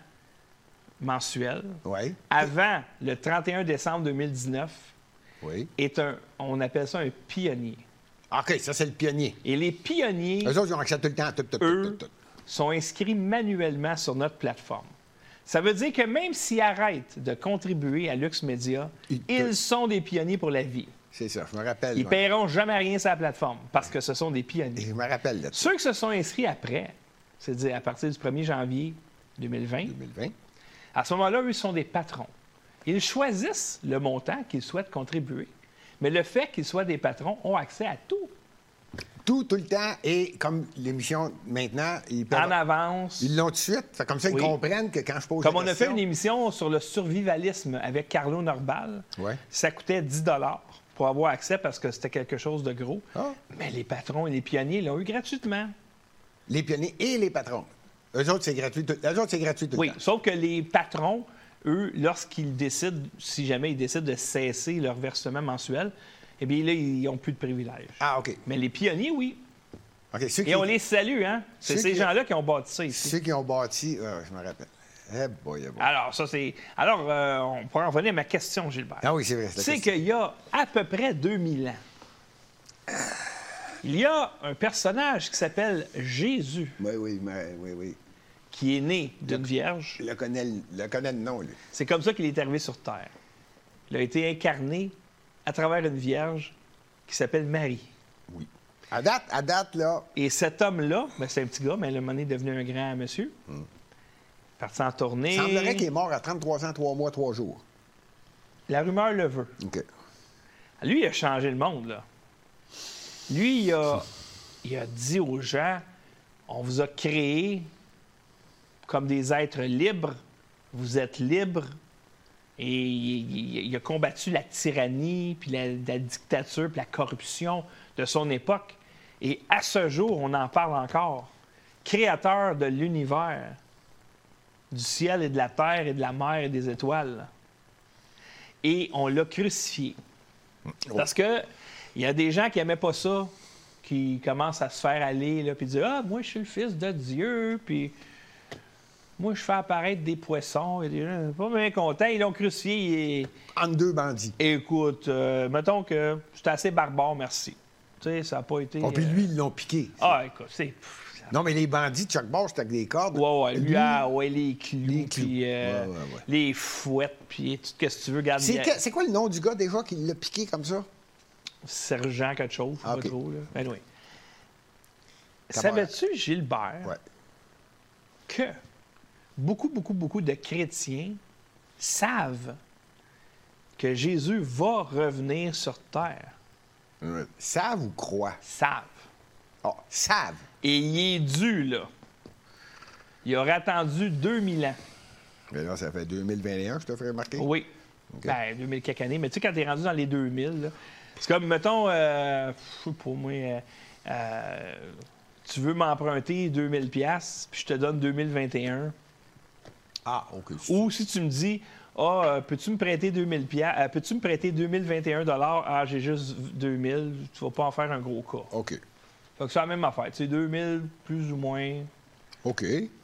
S2: mensuels,
S3: Oui,
S2: avant le trente et un décembre deux mille dix-neuf,
S3: oui.
S2: est un, on appelle ça un pionnier.
S3: OK, ça, c'est le pionnier.
S2: Et les pionniers,
S3: Eux autres, ils ont accès tout le temps. Tout, tout, tout,
S2: eux,
S3: tout, tout.
S2: sont inscrits manuellement sur notre plateforme. Ça veut dire que même s'ils arrêtent de contribuer à Lux Media,
S3: Ils te-
S2: ils sont des pionniers pour la vie.
S3: C'est ça, je me rappelle.
S2: Ils ne
S3: moi.
S2: paieront jamais rien sur la plateforme parce que ce sont des pionniers.
S3: Je me rappelle de ça.
S2: Ceux qui se sont inscrits après, c'est-à-dire à partir du premier janvier deux mille vingt,
S3: deux mille vingt.
S2: à ce moment-là, eux sont des patrons. Ils choisissent le montant qu'ils souhaitent contribuer. Mais le fait qu'ils soient des patrons ont accès à tout.
S3: Tout, tout le temps. Et comme l'émission, maintenant, ils peuvent...
S2: En avance.
S3: Ils l'ont tout de suite. Fait comme ça, ils
S2: Oui.
S3: comprennent que quand je pose
S2: Comme
S3: la
S2: on a fait
S3: question-
S2: une émission sur le survivalisme avec Carlo Norbal,
S3: Ouais.
S2: ça coûtait dix dollars pour avoir accès parce que c'était quelque chose de gros.
S3: Ah.
S2: Mais les patrons et les pionniers l'ont eu gratuitement.
S3: Les pionniers et les patrons. Eux autres, c'est gratuit. Tout... Eux autres, c'est gratuit tout
S2: Oui,
S3: le temps.
S2: sauf que les patrons, eux, lorsqu'ils décident, si jamais ils décident de cesser leur versement mensuel, eh bien là, ils n'ont plus de privilèges.
S3: Ah, OK.
S2: Mais les pionniers, oui.
S3: OK, ceux qui,
S2: Et on les salue, hein? C'est
S3: Ceux
S2: ces
S3: qui-
S2: gens-là qui ont bâti ça ici.
S3: ceux qui ont bâti... ah, je me rappelle. Eh boy, eh boy.
S2: Alors, ça, c'est. Alors, euh, on pourrait en revenir à ma question, Gilbert.
S3: Ah oui, c'est vrai.
S2: Tu
S3: la
S2: sais
S3: question.
S2: qu'il y a à peu près deux mille ans, il y a un personnage qui s'appelle Jésus,
S3: Oui, oui, mais- oui, oui.
S2: qui est né d'une vierge.
S3: Je le connais, le- le connais le nom, lui.
S2: C'est comme ça qu'il est arrivé sur Terre. Il a été incarné à travers une vierge qui s'appelle Marie.
S3: Oui. À date, à date, là,
S2: Et cet homme-là, ben, c'est un petit gars, mais à un moment donné, est devenu un grand monsieur. Parti en tournée.
S3: il semblerait qu'il est mort à trente-trois ans, trois mois, trois jours.
S2: La rumeur le veut.
S3: OK.
S2: Lui, il a changé le monde, là. Lui, il a, il a dit aux gens, on vous a créés comme des êtres libres. Vous êtes libres. Et il, il- il a combattu la tyrannie, puis la, la dictature, puis la corruption de son époque. Et à ce jour, on en parle encore. Créateur de l'univers, du ciel et de la terre et de la mer et des étoiles. Et on l'a crucifié.
S3: Oh.
S2: Parce que il y a des gens qui n'aimaient pas ça, qui commencent à se faire aller, là, puis dire « Ah, moi, je suis le fils de Dieu, puis moi, je fais apparaître des poissons. » Et des gens pas bien contents. Ils l'ont crucifié et...
S3: Entre deux bandits.
S2: Écoute, euh, mettons que c'était assez barbare, merci. Tu sais, ça n'a pas été...
S3: Oh, puis
S2: euh,
S3: lui, ils l'ont piqué.
S2: Ah, écoute, c'est...
S3: Non, mais les bandits de Chuck Barr, c'était avec des cordes.
S2: Ouais, ouais, lui,
S3: Lui,
S2: ah, ouais, les clous,
S3: les clous.
S2: puis euh,
S3: Ouais, ouais, ouais.
S2: les fouettes, puis tout ce que tu veux. Regarde,
S3: C'est,
S2: il y a-
S3: que- c'est quoi le nom du gars, déjà, qui l'a piqué comme ça?
S2: Sergent quelque chose,
S3: Ah,
S2: pas
S3: ok.
S2: trop, là. Anyway.
S3: Cabaret.
S2: Savais-tu, Gilbert,
S3: Ouais.
S2: que beaucoup, beaucoup, beaucoup de chrétiens savent que Jésus va revenir sur terre?
S3: Euh, savent ou croient?
S2: Savent.
S3: Ah, savent.
S2: Et il est dû, là. Il aurait attendu deux mille ans.
S3: Mais là, ça fait deux mille vingt et un, je te ferai remarquer.
S2: Oui.
S3: OK.
S2: Ben, deux mille quelques années. Mais tu sais, quand t'es rendu dans les deux mille, là, c'est comme, mettons, euh, pff, pour moi, euh, euh, tu veux m'emprunter deux mille piastres, puis je te donne deux mille vingt et un.
S3: Ah, OK.
S2: Ou si tu me dis, ah, euh, peux-tu me prêter deux mille piastres, euh, peux-tu me prêter deux mille vingt et un dollars? Ah, j'ai juste deux mille, tu vas pas en faire un gros cas.
S3: OK.
S2: Fait que c'est la même affaire. Tu sais, deux mille, plus ou moins.
S3: OK.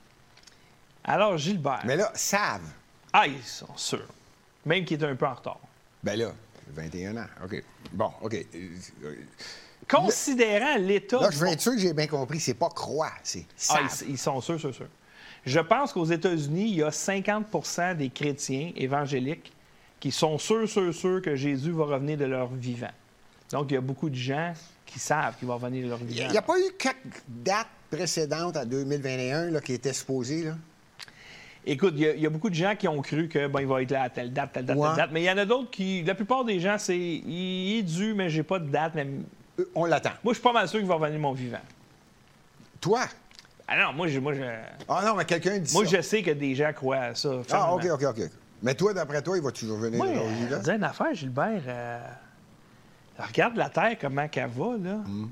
S2: Alors, Gilbert.
S3: Mais là, savent.
S2: Ah, ils sont sûrs. Même qu'il est un peu en retard.
S3: Ben là, vingt et un ans. OK. Bon, OK. Euh,
S2: Considérant l'état...
S3: Là,
S2: du
S3: je veux
S2: monde-
S3: être sûr que j'ai bien compris. C'est pas croire, c'est
S2: Ah,
S3: savent.
S2: ils, ils sont sûrs, sûrs, sûrs. Je pense qu'aux États-Unis, il y a cinquante pour cent des chrétiens évangéliques qui sont sûrs, sûrs, sûrs que Jésus va revenir de leur vivant. Donc, il y a beaucoup de gens qui savent qu'il va revenir de leur
S3: Il
S2: vivant.
S3: n'y a pas eu quelques dates précédentes à deux mille vingt et un là, qui étaient supposées, là?
S2: Écoute, il y, a, il y a beaucoup de gens qui ont cru que bon, il va être là à telle date, telle date,
S3: Ouais.
S2: telle date. Mais il y en a d'autres qui... La plupart des gens, c'est... Il est dû, mais j'ai pas de date. Mais...
S3: Euh, on l'attend.
S2: Moi, je suis pas mal sûr qu'il va revenir mon vivant.
S3: Toi?
S2: Ah non, moi, je, moi, je,
S3: Ah non, mais quelqu'un dit
S2: moi,
S3: ça.
S2: je sais que des gens croient à ça.
S3: Ah,
S2: fermement.
S3: OK, OK, OK. Mais toi, d'après toi, il va toujours venir
S2: Moi,
S3: de
S2: euh,
S3: leur
S2: je
S3: vivant?
S2: disais une affaire, Gilbert. euh, regarde la Terre, comment qu'elle va, là.
S3: Hmm.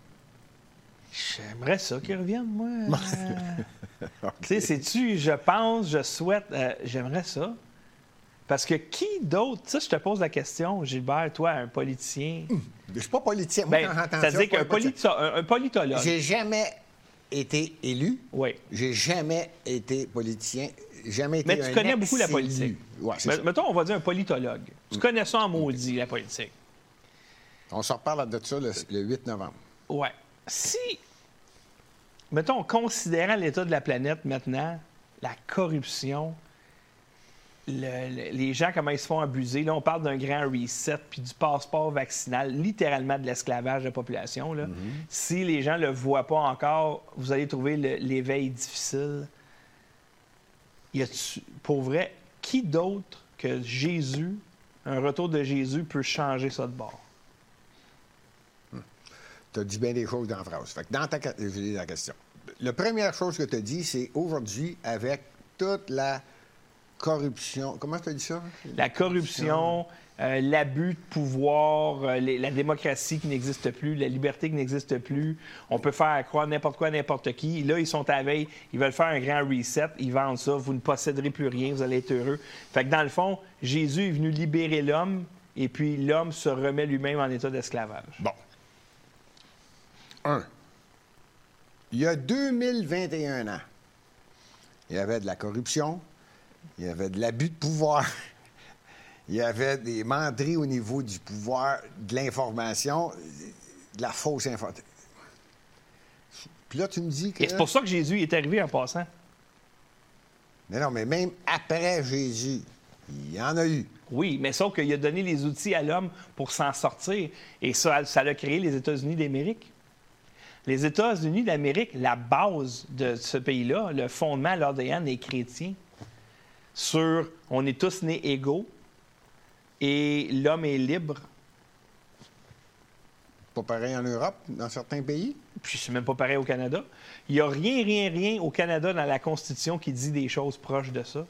S2: J'aimerais ça qu'il revienne, moi. Euh, Tu sais, sais-tu, je pense, je souhaite, euh, j'aimerais ça. Parce que qui d'autre, ça, je te pose la question, Gilbert, toi, un politicien.
S3: Je suis pas politicien. Moi,
S2: Ben,
S3: quand j'entends
S2: ça
S3: ça,
S2: veut dire
S3: pas
S2: qu'un
S3: un politicien.
S2: polito- un, un politologue.
S3: J'ai jamais été élu.
S2: Oui.
S3: J'ai jamais été politicien. Jamais été
S2: Mais tu
S3: un
S2: connais beaucoup la
S3: ex-élu.
S2: politique.
S3: Ouais, c'est
S2: Mais-
S3: ça.
S2: Mettons, on va dire un politologue. Tu connais ça en maudit, la politique.
S3: On se reparle de ça le, le huit novembre.
S2: Ouais. Si, mettons, considérant l'état de la planète maintenant, la corruption, le- le- les gens, comment ils se font abuser, là, on parle d'un grand reset, puis du passeport vaccinal, littéralement de l'esclavage de population. Là. Si les gens ne le voient pas encore, vous allez trouver le- l'éveil difficile. Y a-tu, pour vrai, qui d'autre que Jésus, un retour de Jésus, peut changer ça de bord?
S3: Tu as dit bien des choses dans la phrase. Fait que dans ta, je lis la question. La première chose que tu as dit, c'est aujourd'hui, avec toute la corruption. Comment tu as dit ça?
S2: La corruption, euh, l'abus de pouvoir, euh, les- la démocratie qui n'existe plus, la liberté qui n'existe plus. On peut faire croire n'importe quoi à n'importe qui. Là, ils sont à la veille, ils veulent faire un grand reset, ils vendent ça, vous ne posséderez plus rien, vous allez être heureux. Fait que dans le fond, Jésus est venu libérer l'homme et puis l'homme se remet lui-même en état d'esclavage.
S3: Bon. Un. Il y a deux mille vingt et un ans, il y avait de la corruption, il y avait de l'abus de pouvoir, il y avait des menteries au niveau du pouvoir, de l'information, de la fausse information. Puis là, tu me dis que...
S2: Et c'est pour ça que Jésus est arrivé en passant.
S3: Mais non, mais même après Jésus, il y en a eu.
S2: Oui, mais sauf qu'il a donné les outils à l'homme pour s'en sortir. Et ça, ça a créé les États-Unis d'Amérique. Les États-Unis d'Amérique, la base de ce pays-là, le fondement, l'A D N est chrétien. Sur on est tous nés égaux et l'homme est libre.
S3: Pas pareil en Europe, dans certains pays.
S2: Puis c'est même pas pareil au Canada. Il n'y a rien, rien, rien au Canada dans la Constitution qui dit des choses proches de ça.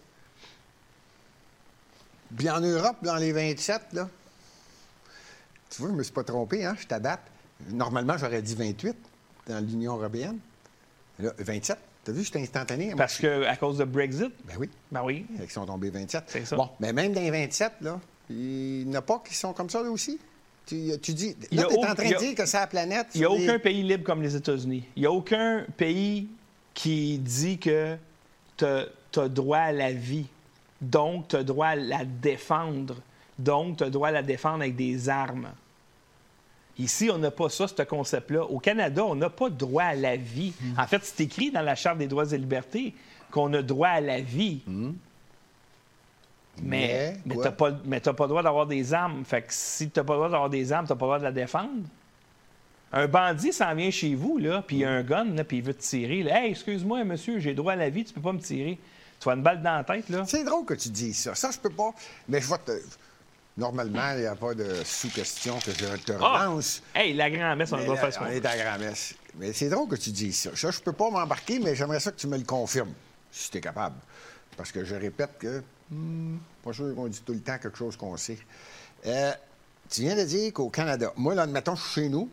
S3: Puis en Europe, dans les vingt-sept, là, tu vois, je me suis pas trompé, hein, je t'adapte. Normalement, j'aurais dit vingt-huit dans l'Union européenne. Là, vingt-sept. T'as vu, c'est instantané.
S2: Parce que à cause de Brexit?
S3: Ben oui.
S2: Ben oui.
S3: Ils sont tombés vingt-sept.
S2: C'est ça.
S3: Bon, mais même dans les vingt-sept, là, il n'y en a pas qui sont comme ça, là aussi. Tu, tu dis...
S2: Il y
S3: Là,
S2: a
S3: tu es
S2: au-
S3: en train
S2: il y
S3: de
S2: a-
S3: dire que c'est la planète...
S2: Il n'y a
S3: sur les-
S2: aucun pays libre comme les États-Unis. Il n'y a aucun pays qui dit que tu as droit à la vie. Donc, tu as droit à la défendre. Donc, tu as droit à la défendre avec des armes. Ici, on n'a pas ça, ce concept-là. Au Canada, on n'a pas droit à la vie.
S3: Mm.
S2: En fait, c'est écrit dans la Charte des droits et libertés qu'on a droit à la vie.
S3: Mm.
S2: Mais,
S3: Mais
S2: mais
S3: quoi?
S2: tu n'as pas, mais t'as pas le droit d'avoir des armes. Fait que si tu n'as pas le droit d'avoir des armes, tu n'as pas le droit de la défendre. Un bandit s'en vient chez vous, là, puis il a un gun, là, puis il veut te tirer. Là. Hey, excuse-moi, monsieur, j'ai droit à la vie, tu peux pas me tirer. Tu as une balle dans la tête, là.
S3: C'est drôle que tu dises ça. Ça, je peux pas... Mais je vais te... Normalement, il n'y a pas de sous-question que je te
S2: Ah!
S3: relance.
S2: Hey, la grand-messe, on
S3: Mais
S2: va
S3: là,
S2: faire ce
S3: on
S2: qu'on
S3: est à la grand-messe. Mais c'est drôle que tu dises ça. Ça, je peux pas m'embarquer, mais j'aimerais ça que tu me le confirmes, si tu es capable. Parce que je répète que... Hmm, pas sûr qu'on dit tout le temps quelque chose qu'on sait. Euh, tu viens de dire qu'au Canada... Moi, là, admettons, je suis chez nous,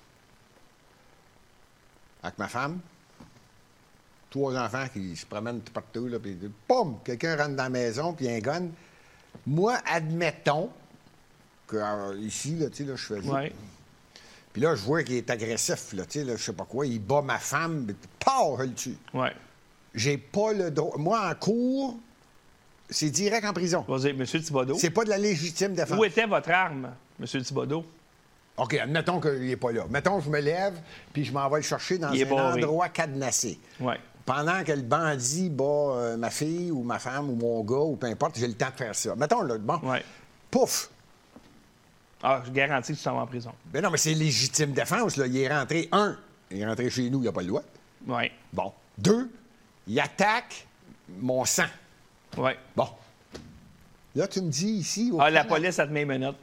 S3: avec ma femme, trois enfants qui se promènent partout, là, puis poum, quelqu'un rentre dans la maison, puis il y a un gun. Moi, admettons que euh, ici, là, tu sais, là, je fais...
S2: Ouais.
S3: Puis là, je vois qu'il est agressif, là, tu sais, là, je sais pas quoi, il bat ma femme, puis paf, je le tue.
S2: Ouais.
S3: J'ai pas le droit... Moi, en cours, c'est direct en prison.
S2: Vas-y, monsieur Thibodeau.
S3: C'est pas de la légitime défense.
S2: Où était votre arme, monsieur Thibodeau?
S3: OK, admettons qu'il n'est pas là. Mettons que je me lève, puis je m'en vais le chercher dans
S2: Il est
S3: un
S2: barré.
S3: endroit cadenassé.
S2: Oui.
S3: Pendant que le bandit bat euh, ma fille ou ma femme ou mon gars ou peu importe, j'ai le temps de faire ça. Mettons, là, bon,
S2: Ouais.
S3: pouf!
S2: Ah, je garantis que tu t'en vas en prison.
S3: Ben non, mais c'est légitime défense, là. Il est rentré, un, il est rentré chez nous, il n'a pas le droit.
S2: Oui.
S3: Bon. Deux, il attaque mon sang.
S2: Oui.
S3: Bon. Là, tu me dis ici... au
S2: Ah, la
S3: Canada-
S2: police, elle te met une menotte.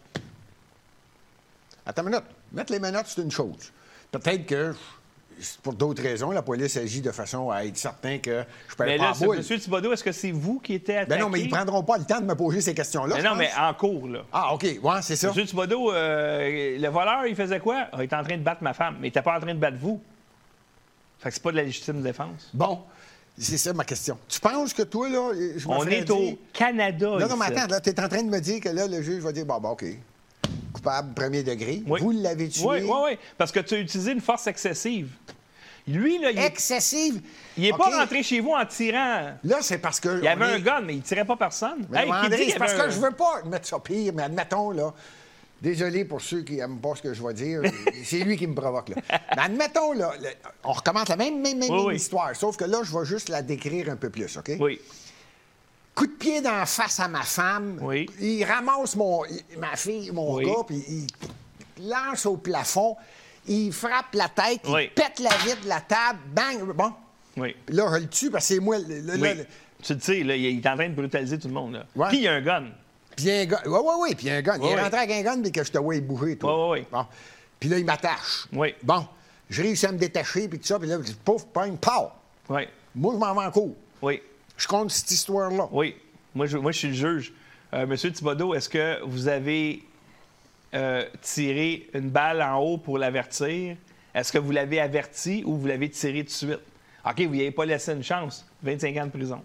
S3: Attends une minute. Mettre les menottes, c'est une chose. Peut-être que, pour d'autres raisons, la police agit de façon à être certain que je peux
S2: Mais
S3: pas
S2: là,
S3: en
S2: c'est-
S3: boule.
S2: monsieur Thibodeau, est-ce que c'est vous qui étiez attaqué?
S3: Ben non, mais ils prendront pas le temps de me poser ces questions-là.
S2: Mais
S3: je
S2: non,
S3: pense.
S2: mais en cours, là.
S3: Ah, OK. Ouais, c'est ça.
S2: Monsieur Thibodeau, euh, le voleur, il faisait quoi? Ah, il était en train de battre ma femme, mais il n'était pas en train de battre vous. Fait que c'est pas de la légitime défense.
S3: Bon. C'est ça ma question. Tu penses que toi, là, je me
S2: On
S3: ferais
S2: est
S3: dire...
S2: au Canada,
S3: Non, non, mais
S2: ici.
S3: attends, là, tu es en train de me dire que là, le juge va dire, bon, bon, OK. Coupable, premier degré.
S2: Oui.
S3: Vous l'avez tué.
S2: Oui, oui, oui. Parce que tu as utilisé une force excessive. Lui, là, il est-
S3: Excessive.
S2: il n'est
S3: OK.
S2: pas rentré chez vous en tirant.
S3: Là, c'est parce que...
S2: Il y avait
S3: on
S2: un
S3: est-
S2: gun, mais il tirait pas personne.
S3: Mais
S2: Hey,
S3: non,
S2: qui dit
S3: André,
S2: qu'il y
S3: c'est parce
S2: avait
S3: que
S2: un-
S3: je veux pas mettre ça pire, mais admettons, là... Désolé pour ceux qui n'aiment pas ce que je vais dire. C'est lui qui me provoque, là. Mais admettons, là, le- on recommence la même, même, même,
S2: Oui,
S3: même
S2: oui.
S3: histoire, sauf que là, je vais juste la décrire un peu plus, OK?
S2: Oui.
S3: Coup de pied dans la face à ma femme.
S2: Oui.
S3: Il ramasse mon, il- ma fille, mon
S2: Oui.
S3: gars, puis il lance au plafond. Il frappe la tête, il
S2: Oui.
S3: pète la vitre de la table, bang! Bon.
S2: Oui.
S3: Puis là, je le tue parce que c'est moi. le- le-
S2: Oui.
S3: le-
S2: Tu le sais, là, il est en train de brutaliser tout le monde. Là.
S3: Ouais.
S2: Puis il y a un gun.
S3: Puis il y a un gun. Oui, oui, oui. Puis il y a un gun.
S2: Oui,
S3: il est
S2: oui.
S3: rentré avec un gun, mais que je te vois bouger, toi.
S2: Oui, oui, oui.
S3: Bon. Puis là, il m'attache.
S2: Oui.
S3: Bon. Je réussis à me détacher, puis tout ça. Puis là, pouf, poing, pow!
S2: Oui.
S3: Moi, je m'en vais en cours.
S2: Oui.
S3: Je compte cette histoire-là.
S2: Oui. Moi, je, moi, je suis le juge. Euh, Monsieur Thibodeau, est-ce que vous avez euh, tiré une balle en haut pour l'avertir? Est-ce que vous l'avez averti ou vous l'avez tiré tout de suite? OK, vous n'y avez pas laissé une chance. vingt-cinq ans de prison.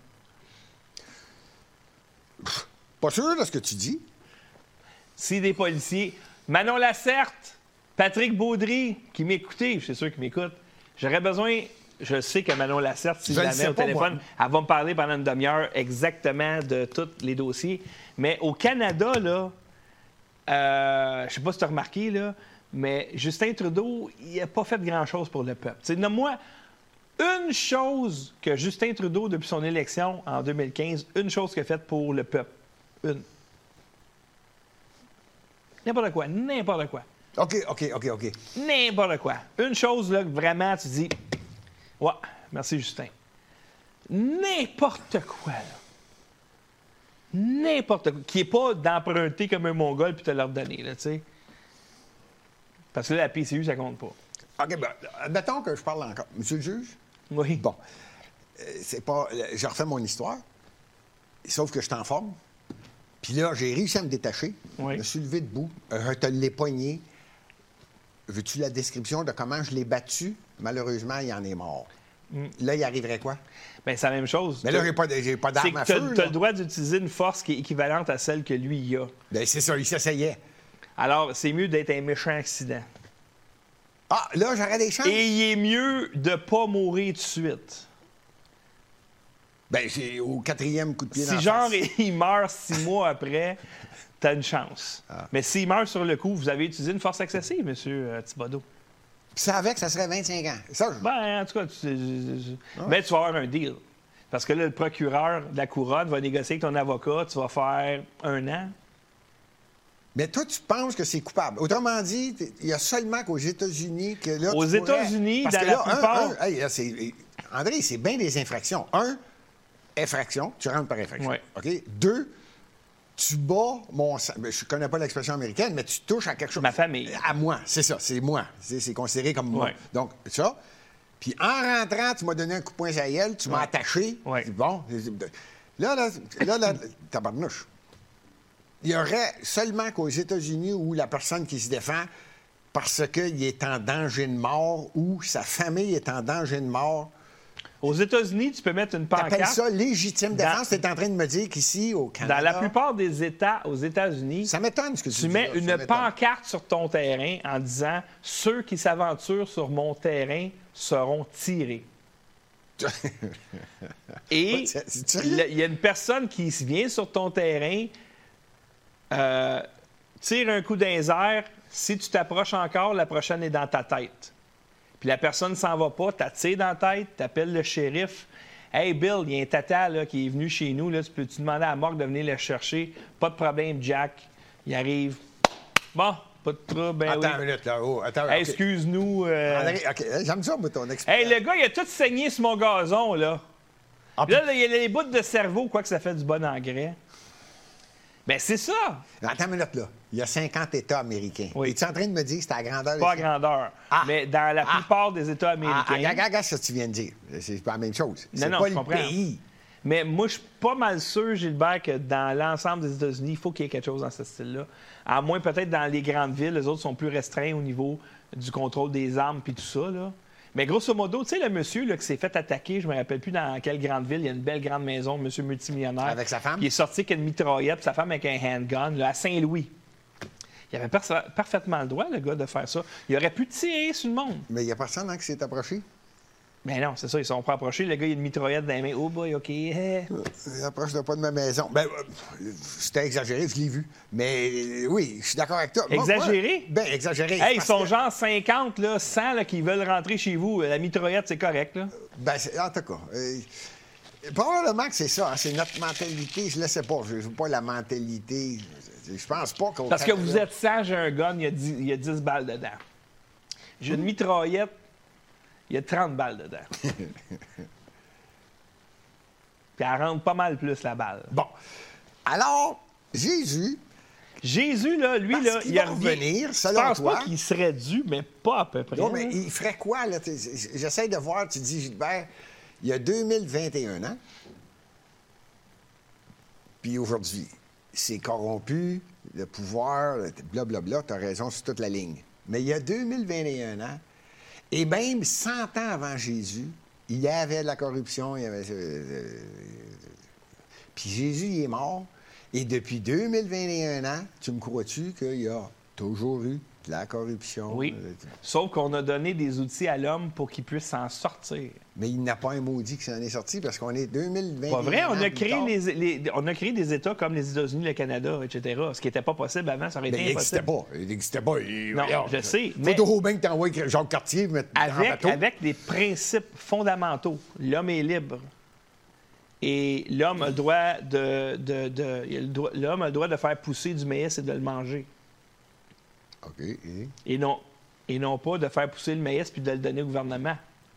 S3: Pas sûr de ce que tu dis.
S2: Si des policiers... Manon Lacerte, Patrick Baudry, qui m'écoutait, je suis sûr qu'il m'écoute, j'aurais besoin... Je sais que Manon Lacerte, si
S3: Je
S2: je
S3: le
S2: la
S3: sais
S2: mets au
S3: pas,
S2: téléphone,
S3: moi.
S2: elle va me parler pendant une demi-heure exactement de tous les dossiers. Mais au Canada, là, euh, je sais pas si tu as remarqué, là, mais Justin Trudeau, il n'a pas fait grand-chose pour le peuple. Tu sais, nomme-moi une chose que Justin Trudeau, depuis son élection en deux mille quinze, une chose qu'il a faite pour le peuple. Une. N'importe quoi, n'importe quoi.
S3: OK, OK, OK, OK.
S2: N'importe quoi. Une chose, là, que vraiment, tu dis, ouais, merci, Justin. N'importe quoi, là. N'importe quoi. Qui n'est pas d'emprunter comme un Mongol puis te leur donner, là, tu sais. Parce que là, la P C U, ça compte pas.
S3: OK, ben, admettons que je parle encore. Monsieur le juge?
S2: Oui.
S3: Bon. Euh, c'est pas... Je refais mon histoire. Sauf que je suis en forme. Puis là, j'ai réussi à me détacher.
S2: Oui.
S3: Je me suis levé debout. Euh, Je te l'ai poigné. veux-tu la description de comment je l'ai battu? Malheureusement, il en est mort. Mm. Là, il arriverait quoi?
S2: Bien, c'est la même chose.
S3: Mais là, j'ai pas, j'ai pas d'arme à feu.
S2: Tu as le droit d'utiliser une force qui est équivalente à celle que lui, il a.
S3: Bien, c'est ça, il s'essayait.
S2: Alors, c'est mieux d'être un méchant accident.
S3: Ah, là, j'aurais des chances.
S2: Et il est mieux de ne pas mourir tout de suite.
S3: Bien, c'est au quatrième coup de pied
S2: si
S3: dans la
S2: genre,
S3: face.
S2: il meurt six mois après, t'as une chance.
S3: Ah.
S2: Mais s'il meurt sur le coup, vous avez utilisé une force excessive, M. Thibodeau.
S3: Puis ça avec, ça serait vingt-cinq ans. Ça, je...
S2: Ben, en tout cas, tu, ah. ben, tu vas avoir un deal. Parce que là, le procureur de la Couronne va négocier avec ton avocat, tu vas faire un an.
S3: Mais toi, tu penses que c'est coupable. Autrement dit, il y a seulement qu'aux États-Unis que là.
S2: Aux
S3: tu pourrais...
S2: États-Unis,
S3: Parce
S2: dans
S3: que
S2: la
S3: là,
S2: plupart.
S3: Un, un, hey, là, c'est... André, c'est bien des infractions. Un, infraction, tu rentres par infraction.
S2: Ouais.
S3: OK? Deux, tu bats mon sang. Ben, je connais pas l'expression américaine, mais tu touches à quelque chose.
S2: Ma famille.
S3: À moi, c'est ça, c'est moi. C'est, c'est considéré comme moi.
S2: Ouais.
S3: Donc, ça. Puis en rentrant, tu m'as donné un coup de poing sur la gueule, tu m'as
S2: Ouais.
S3: attaché.
S2: Ouais.
S3: C'est bon. Là, là, là, là, tabarnouche. Il y aurait seulement qu'aux États-Unis où la personne qui se défend parce qu'il est en danger de mort ou sa famille est en danger de mort.
S2: Aux États-Unis, tu peux mettre une
S3: T'appelles
S2: pancarte.
S3: ça légitime défense?
S2: Dans-
S3: Tu es en train de me dire qu'ici, au Canada...
S2: Dans la plupart des États aux États-Unis,
S3: Ça m'étonne ce que tu,
S2: tu
S3: dis,
S2: mets
S3: là, ça
S2: une
S3: m'étonne.
S2: pancarte sur ton terrain en disant « Ceux qui s'aventurent sur mon terrain seront tirés ». Et
S3: C'est- c'est sérieux?
S2: il y a une personne qui vient sur ton terrain, euh, tire un coup dans les airs. Si tu t'approches encore, la prochaine est dans ta tête. Puis la personne ne s'en va pas, tu tires dans la tête, tu appelles le shérif. « Hey Bill, il y a un tata là, qui est venu chez nous, là, tu peux-tu demander à Marc de venir le chercher? » Pas de problème, Jack. Il arrive. Bon, pas de trouble, ben
S3: Attends
S2: oui.
S3: une minute, là. Oh, attends,
S2: Hey,
S3: OK.
S2: excuse-nous. euh,
S3: André, OK, j'aime ça, moi, ton explication.
S2: Hey, le gars, il a tout saigné sur mon gazon, là.
S3: Ah,
S2: Là, là, il y a les bouts de cerveau, quoi que ça fait du bon engrais. Ben, c'est ça.
S3: Attends une minute, là. Il y a cinquante États américains.
S2: Oui.
S3: Es-tu en train de me dire que c'est à la grandeur...
S2: Pas à
S3: de-
S2: grandeur.
S3: Ah.
S2: Mais dans la
S3: Ah.
S2: plupart des États
S3: Ah,
S2: américains.
S3: ah, regarde, regarde ce que tu viens de dire. C'est pas la même chose.
S2: Non,
S3: C'est
S2: non,
S3: pas
S2: je
S3: le
S2: comprends.
S3: pays.
S2: Mais moi, je suis pas mal sûr, Gilbert, que dans l'ensemble des États-Unis, il faut qu'il y ait quelque chose dans ce style-là. À moins peut-être dans les grandes villes, les autres sont plus restreints au niveau du contrôle des armes puis tout ça, là. Mais grosso modo, tu sais, le monsieur là, qui s'est fait attaquer, je me rappelle plus dans quelle grande ville, il y a une belle grande maison, monsieur multimillionnaire.
S3: Avec sa femme?
S2: Il est sorti avec une mitraillette, puis sa femme avec un handgun, là, à Saint-Louis. Il avait perso- parfaitement le droit, le gars, de faire ça. Il aurait pu tirer sur le monde.
S3: Mais il n'y a personne hein, qui s'est approché.
S2: Mais non, c'est ça, ils sont pas approchés. Le gars, il a une mitraillette dans les mains. Oh boy, OK. eh.
S3: Il approche de pas de ma maison. Ben, euh, c'était exagéré, je l'ai vu. Mais euh, oui, je suis d'accord avec toi. Moi,
S2: Exagéré?
S3: moi, ben, exagéré.
S2: Hey, ils
S3: parce
S2: sont
S3: que-
S2: genre cinquante, là, cent là, qui veulent rentrer chez vous. La mitraillette, c'est correct, là.
S3: Ben, c'est- en tout cas, euh, probablement que c'est ça. Hein, c'est notre mentalité. Je ne le sais pas. Je ne veux pas la mentalité. Je, je pense pas qu'au
S2: Parce que
S3: Canada-
S2: vous êtes sage, j'ai un gun, il y a dix, il y a dix balles dedans. J'ai une mitraillette, il y a trente balles dedans. Puis elle rentre pas mal plus, la balle.
S3: Bon. Alors, Jésus,
S2: Jésus, là, lui,
S3: Parce
S2: là,
S3: qu'il
S2: il
S3: va
S2: revient.
S3: revenir,
S2: Je
S3: selon
S2: pense
S3: toi.
S2: pas qu'il serait dû, mais pas à peu près.
S3: non, mais
S2: là.
S3: il ferait quoi, là? T'es- J'essaie de voir, tu dis, Gilbert, il y a deux mille vingt et un ans, puis aujourd'hui, c'est corrompu, le pouvoir, blablabla, tu as raison sur toute la ligne. Mais il y a deux mille vingt et un ans, et même cent ans avant Jésus, il y avait de la corruption, il y avait... euh, euh, puis Jésus, il est mort, et depuis deux mille vingt et un ans, tu me crois-tu qu'il y a toujours eu de la corruption?
S2: Oui.
S3: Euh,
S2: Sauf qu'on a donné des outils à l'homme pour qu'il puisse s'en sortir.
S3: Mais il n'a pas un maudit qui s'en est sorti parce qu'on est deux mille vingt et un.
S2: Pas vrai, on
S3: ans
S2: a,
S3: plus
S2: créé
S3: tard.
S2: les, les- on a créé des États comme les États-Unis, le Canada, et cetera. Ce qui n'était pas possible avant, ça aurait
S3: Mais
S2: été
S3: il n'existait
S2: impossible.
S3: pas. Il n'existait pas. Il-
S2: Non,
S3: regarde,
S2: je sais,
S3: Faut
S2: mais-
S3: toujours bien que tu envoies Jacques Cartier mettre en
S2: Avec,
S3: bateau.
S2: avec des principes fondamentaux. L'homme est libre. Et l'homme a le droit de, de- de- il a le droit- l'homme a le droit de faire pousser du maïs et de le manger.
S3: OK. et-
S2: Et non, et non pas de faire pousser le maïs puis de le donner au gouvernement.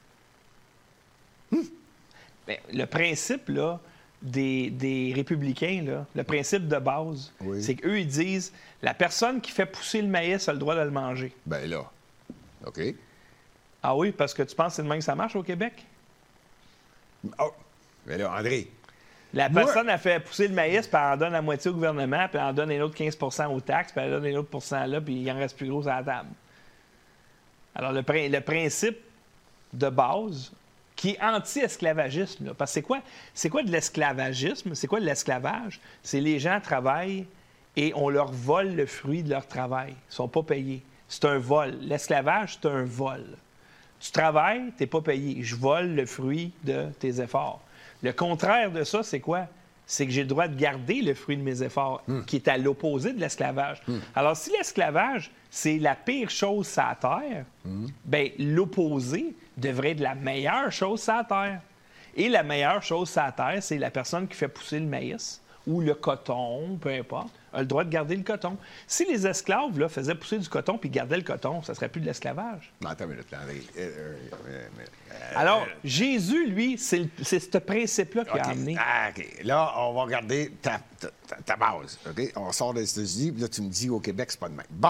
S2: Ben, le principe là, des, des républicains, là, le principe de base,
S3: Oui.
S2: c'est qu'eux, ils disent la personne qui fait pousser le maïs a le droit de le manger.
S3: Ben là. OK.
S2: Ah oui, parce que tu penses que c'est de même que ça marche au Québec?
S3: Oh. Mais là, André,
S2: La
S3: Moi-
S2: personne a fait pousser le maïs, puis elle en donne la moitié au gouvernement, puis elle en donne un autre quinze aux taxes, puis elle donne un autre pourcent là, puis il en reste plus gros à la table. Alors, le, prin- le principe de base, qui est anti-esclavagisme, là, parce que c'est quoi? C'est quoi de l'esclavagisme? C'est quoi de l'esclavage? C'est les gens travaillent et on leur vole le fruit de leur travail. Ils ne sont pas payés. C'est un vol. L'esclavage, c'est un vol. Tu travailles, tu n'es pas payé. Je vole le fruit de tes efforts. Le contraire de ça, c'est quoi? C'est que j'ai le droit de garder le fruit de mes efforts, mm. qui est à l'opposé de l'esclavage. Mm. Alors, si l'esclavage, c'est la pire chose sur la Terre, mm. bien, l'opposé devrait être la meilleure chose sur la Terre. Et la meilleure chose sur la Terre, c'est la personne qui fait pousser le maïs ou le coton, peu importe, a le droit de garder le coton. Si les esclaves là, faisaient pousser du coton puis gardaient le coton, ça serait plus de l'esclavage.
S3: Non, attends une minute, là. Euh, euh, euh,
S2: Alors, euh, Jésus, lui, c'est, le, c'est ce principe-là qu'il
S3: okay.
S2: a amené.
S3: Ah, OK. Là, on va regarder ta, ta, ta base. OK? On sort des États-Unis, puis là, tu me dis au Québec, c'est pas de même. Bon.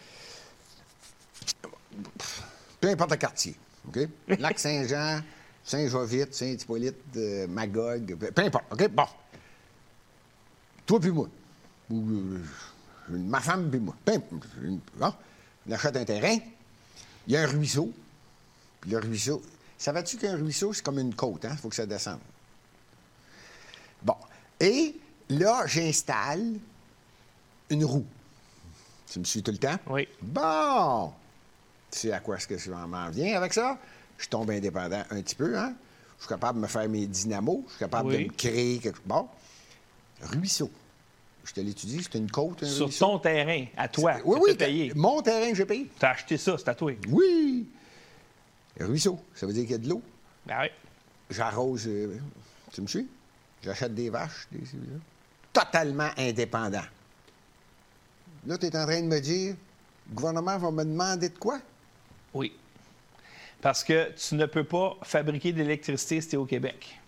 S3: Peu importe le quartier. OK? Lac-Saint-Jean, Saint-Jovite, Saint-Hippolyte, euh, Magog, peu importe. OK? Bon. Toi puis moi. Ou euh, ma femme puis moi. Peu, une, bon, on achète un terrain. Il y a un ruisseau. Puis le ruisseau. Savais-tu qu'un ruisseau, c'est comme une côte, hein? Il faut que ça descende. Bon. Et là, j'installe une roue. Tu me suis tout le temps?
S2: Oui.
S3: Bon! Tu sais à quoi est-ce que je m'en viens avec ça? Je tombe indépendant un petit peu, hein? Je suis capable de me faire mes dynamos. Je suis capable
S2: oui.
S3: de me créer quelque chose. Bon. Ruisseau. Je te l'étudie, c'est une côte, un
S2: Sur
S3: ruisseau.
S2: ton terrain, à toi.
S3: C'est... Oui, oui,
S2: payé.
S3: Mon terrain, j'ai payé.
S2: Tu as acheté ça, c'est à toi.
S3: Oui! Ruisseau, ça veut dire qu'il y a de l'eau.
S2: Ben oui.
S3: J'arrose, euh, tu me suis? J'achète des vaches, des... totalement indépendant. Là, tu es en train de me dire, le gouvernement va me demander de quoi?
S2: Oui. Parce que tu ne peux pas fabriquer de l'électricité si tu es au Québec.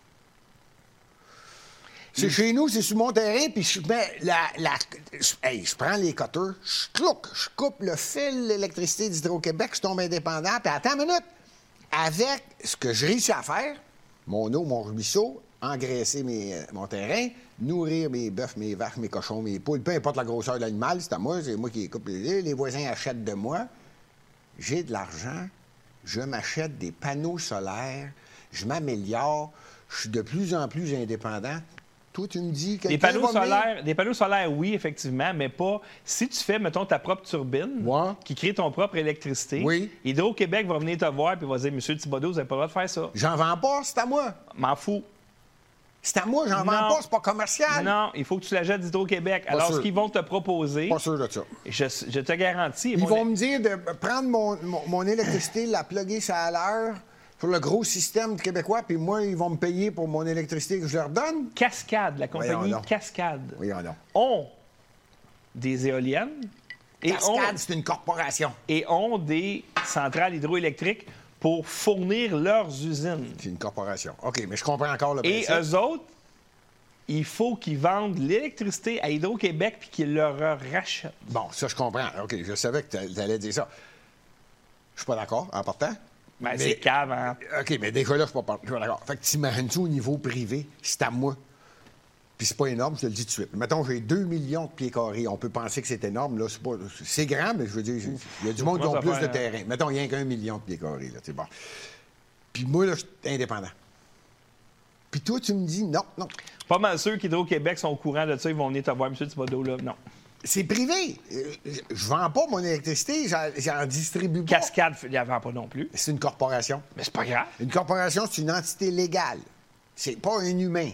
S3: C'est mmh. chez nous, c'est sur mon terrain, puis je mets la... la je, hey, je prends les cutters, je clouque, je coupe le fil d'électricité d'Hydro-Québec, je tombe indépendant, puis attends une minute. Avec ce que je réussis à faire, mon eau, mon ruisseau, engraisser mes, mon terrain, nourrir mes bœufs, mes vaches, mes cochons, mes poules, peu importe la grosseur de l'animal, c'est à moi, c'est moi qui les coupe. Les, les voisins achètent de moi. J'ai de l'argent, je m'achète des panneaux solaires, je m'améliore, je suis de plus en plus indépendant. Toi, tu me dis...
S2: Des panneaux solaires, des panneaux solaires, oui, effectivement, mais pas... Si tu fais, mettons, ta propre turbine,
S3: ouais.
S2: qui crée ton propre électricité,
S3: oui.
S2: Hydro-Québec va venir te voir et va dire « Monsieur Thibodeau, vous n'avez pas le droit de faire ça. »
S3: J'en vends pas, c'est à moi.
S2: M'en fous.
S3: C'est à moi, j'en
S2: non.
S3: vends pas, c'est pas commercial.
S2: Non, il faut que tu l'achètes d'Hydro-Québec.
S3: Pas
S2: Alors,
S3: sûr.
S2: ce qu'ils vont te proposer...
S3: Pas sûr de ça.
S2: Je, je te garantis...
S3: Ils
S2: vont,
S3: vont me dire de prendre mon, mon, mon électricité, la plugger ça à l'heure... Sur le gros système québécois, puis moi, ils vont me payer pour mon électricité que je leur donne.
S2: Cascade, la compagnie Cascade,
S3: oui, non.
S2: ont des éoliennes. Et
S3: Cascade,
S2: ont,
S3: c'est une corporation.
S2: Et ont des centrales hydroélectriques pour fournir leurs usines.
S3: C'est une corporation. OK, mais je comprends encore le
S2: principe. Et eux autres, il faut qu'ils vendent l'électricité à Hydro-Québec puis qu'ils leur rachètent.
S3: Bon, ça, je comprends. OK, je savais que tu allais dire ça. Je suis pas d'accord, en partant.
S2: Ben, mais... c'est cave, hein?
S3: OK, mais déjà là, je suis pas, pas d'accord. Fait que t'imagines-tu au niveau privé, c'est à moi. Puis c'est pas énorme, je te le dis tout de suite. Mettons, j'ai deux millions de pieds carrés. On peut penser que c'est énorme. Là, c'est, pas... c'est grand, mais je veux dire, il y a du monde qui a plus de terrain. Mettons, il n'y a qu'un million de pieds carrés. Là, c'est bon. Puis moi, là, je suis indépendant. Puis toi, tu me dis non, non.
S2: Pas mal sûr qu'Hydro-Québec sont au courant de ça. Ils vont venir te voir, M. Thibodeau, là. Non.
S3: C'est privé. Je vends pas mon électricité, j'en, j'en distribue pas.
S2: Cascade, il n'y en vend pas non plus.
S3: C'est une corporation.
S2: Mais c'est pas grave.
S3: Une corporation, c'est une entité légale. C'est pas un humain.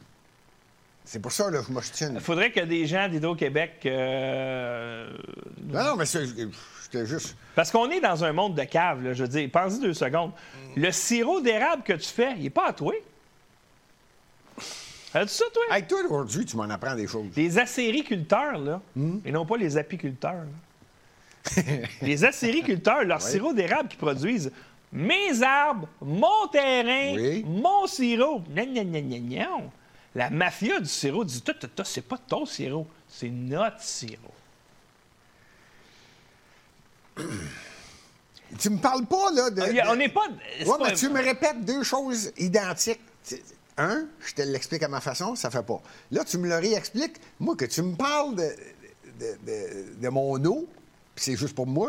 S3: C'est pour ça, là, je m'obstine.
S2: Il faudrait que des gens d'Hydro-Québec... Euh...
S3: Non, non, mais c'est, c'était juste...
S2: Parce qu'on est dans un monde de cave, là, je veux dire. Pense-y deux secondes. Mm. Le sirop d'érable que tu fais, il n'est pas à toi. As-tu ça, toi?
S3: Hey, toi, aujourd'hui, tu m'en apprends des choses.
S2: Les acériculteurs, là, mm. et non pas les apiculteurs. Les acériculteurs, leur oui. sirop d'érable qu'ils produisent, mes arbres, mon terrain, oui. mon sirop. Non, non, non, non, non. La mafia du sirop dit, c'est pas ton sirop, c'est notre sirop.
S3: Tu me parles pas, là, de...
S2: Il, on n'est pas...
S3: Oui, mais pas... tu me répètes deux choses identiques. Un, je te l'explique à ma façon, ça fait pas. Là, tu me le réexpliques. Moi, que tu me parles de, de, de, de mon eau, puis c'est juste pour moi,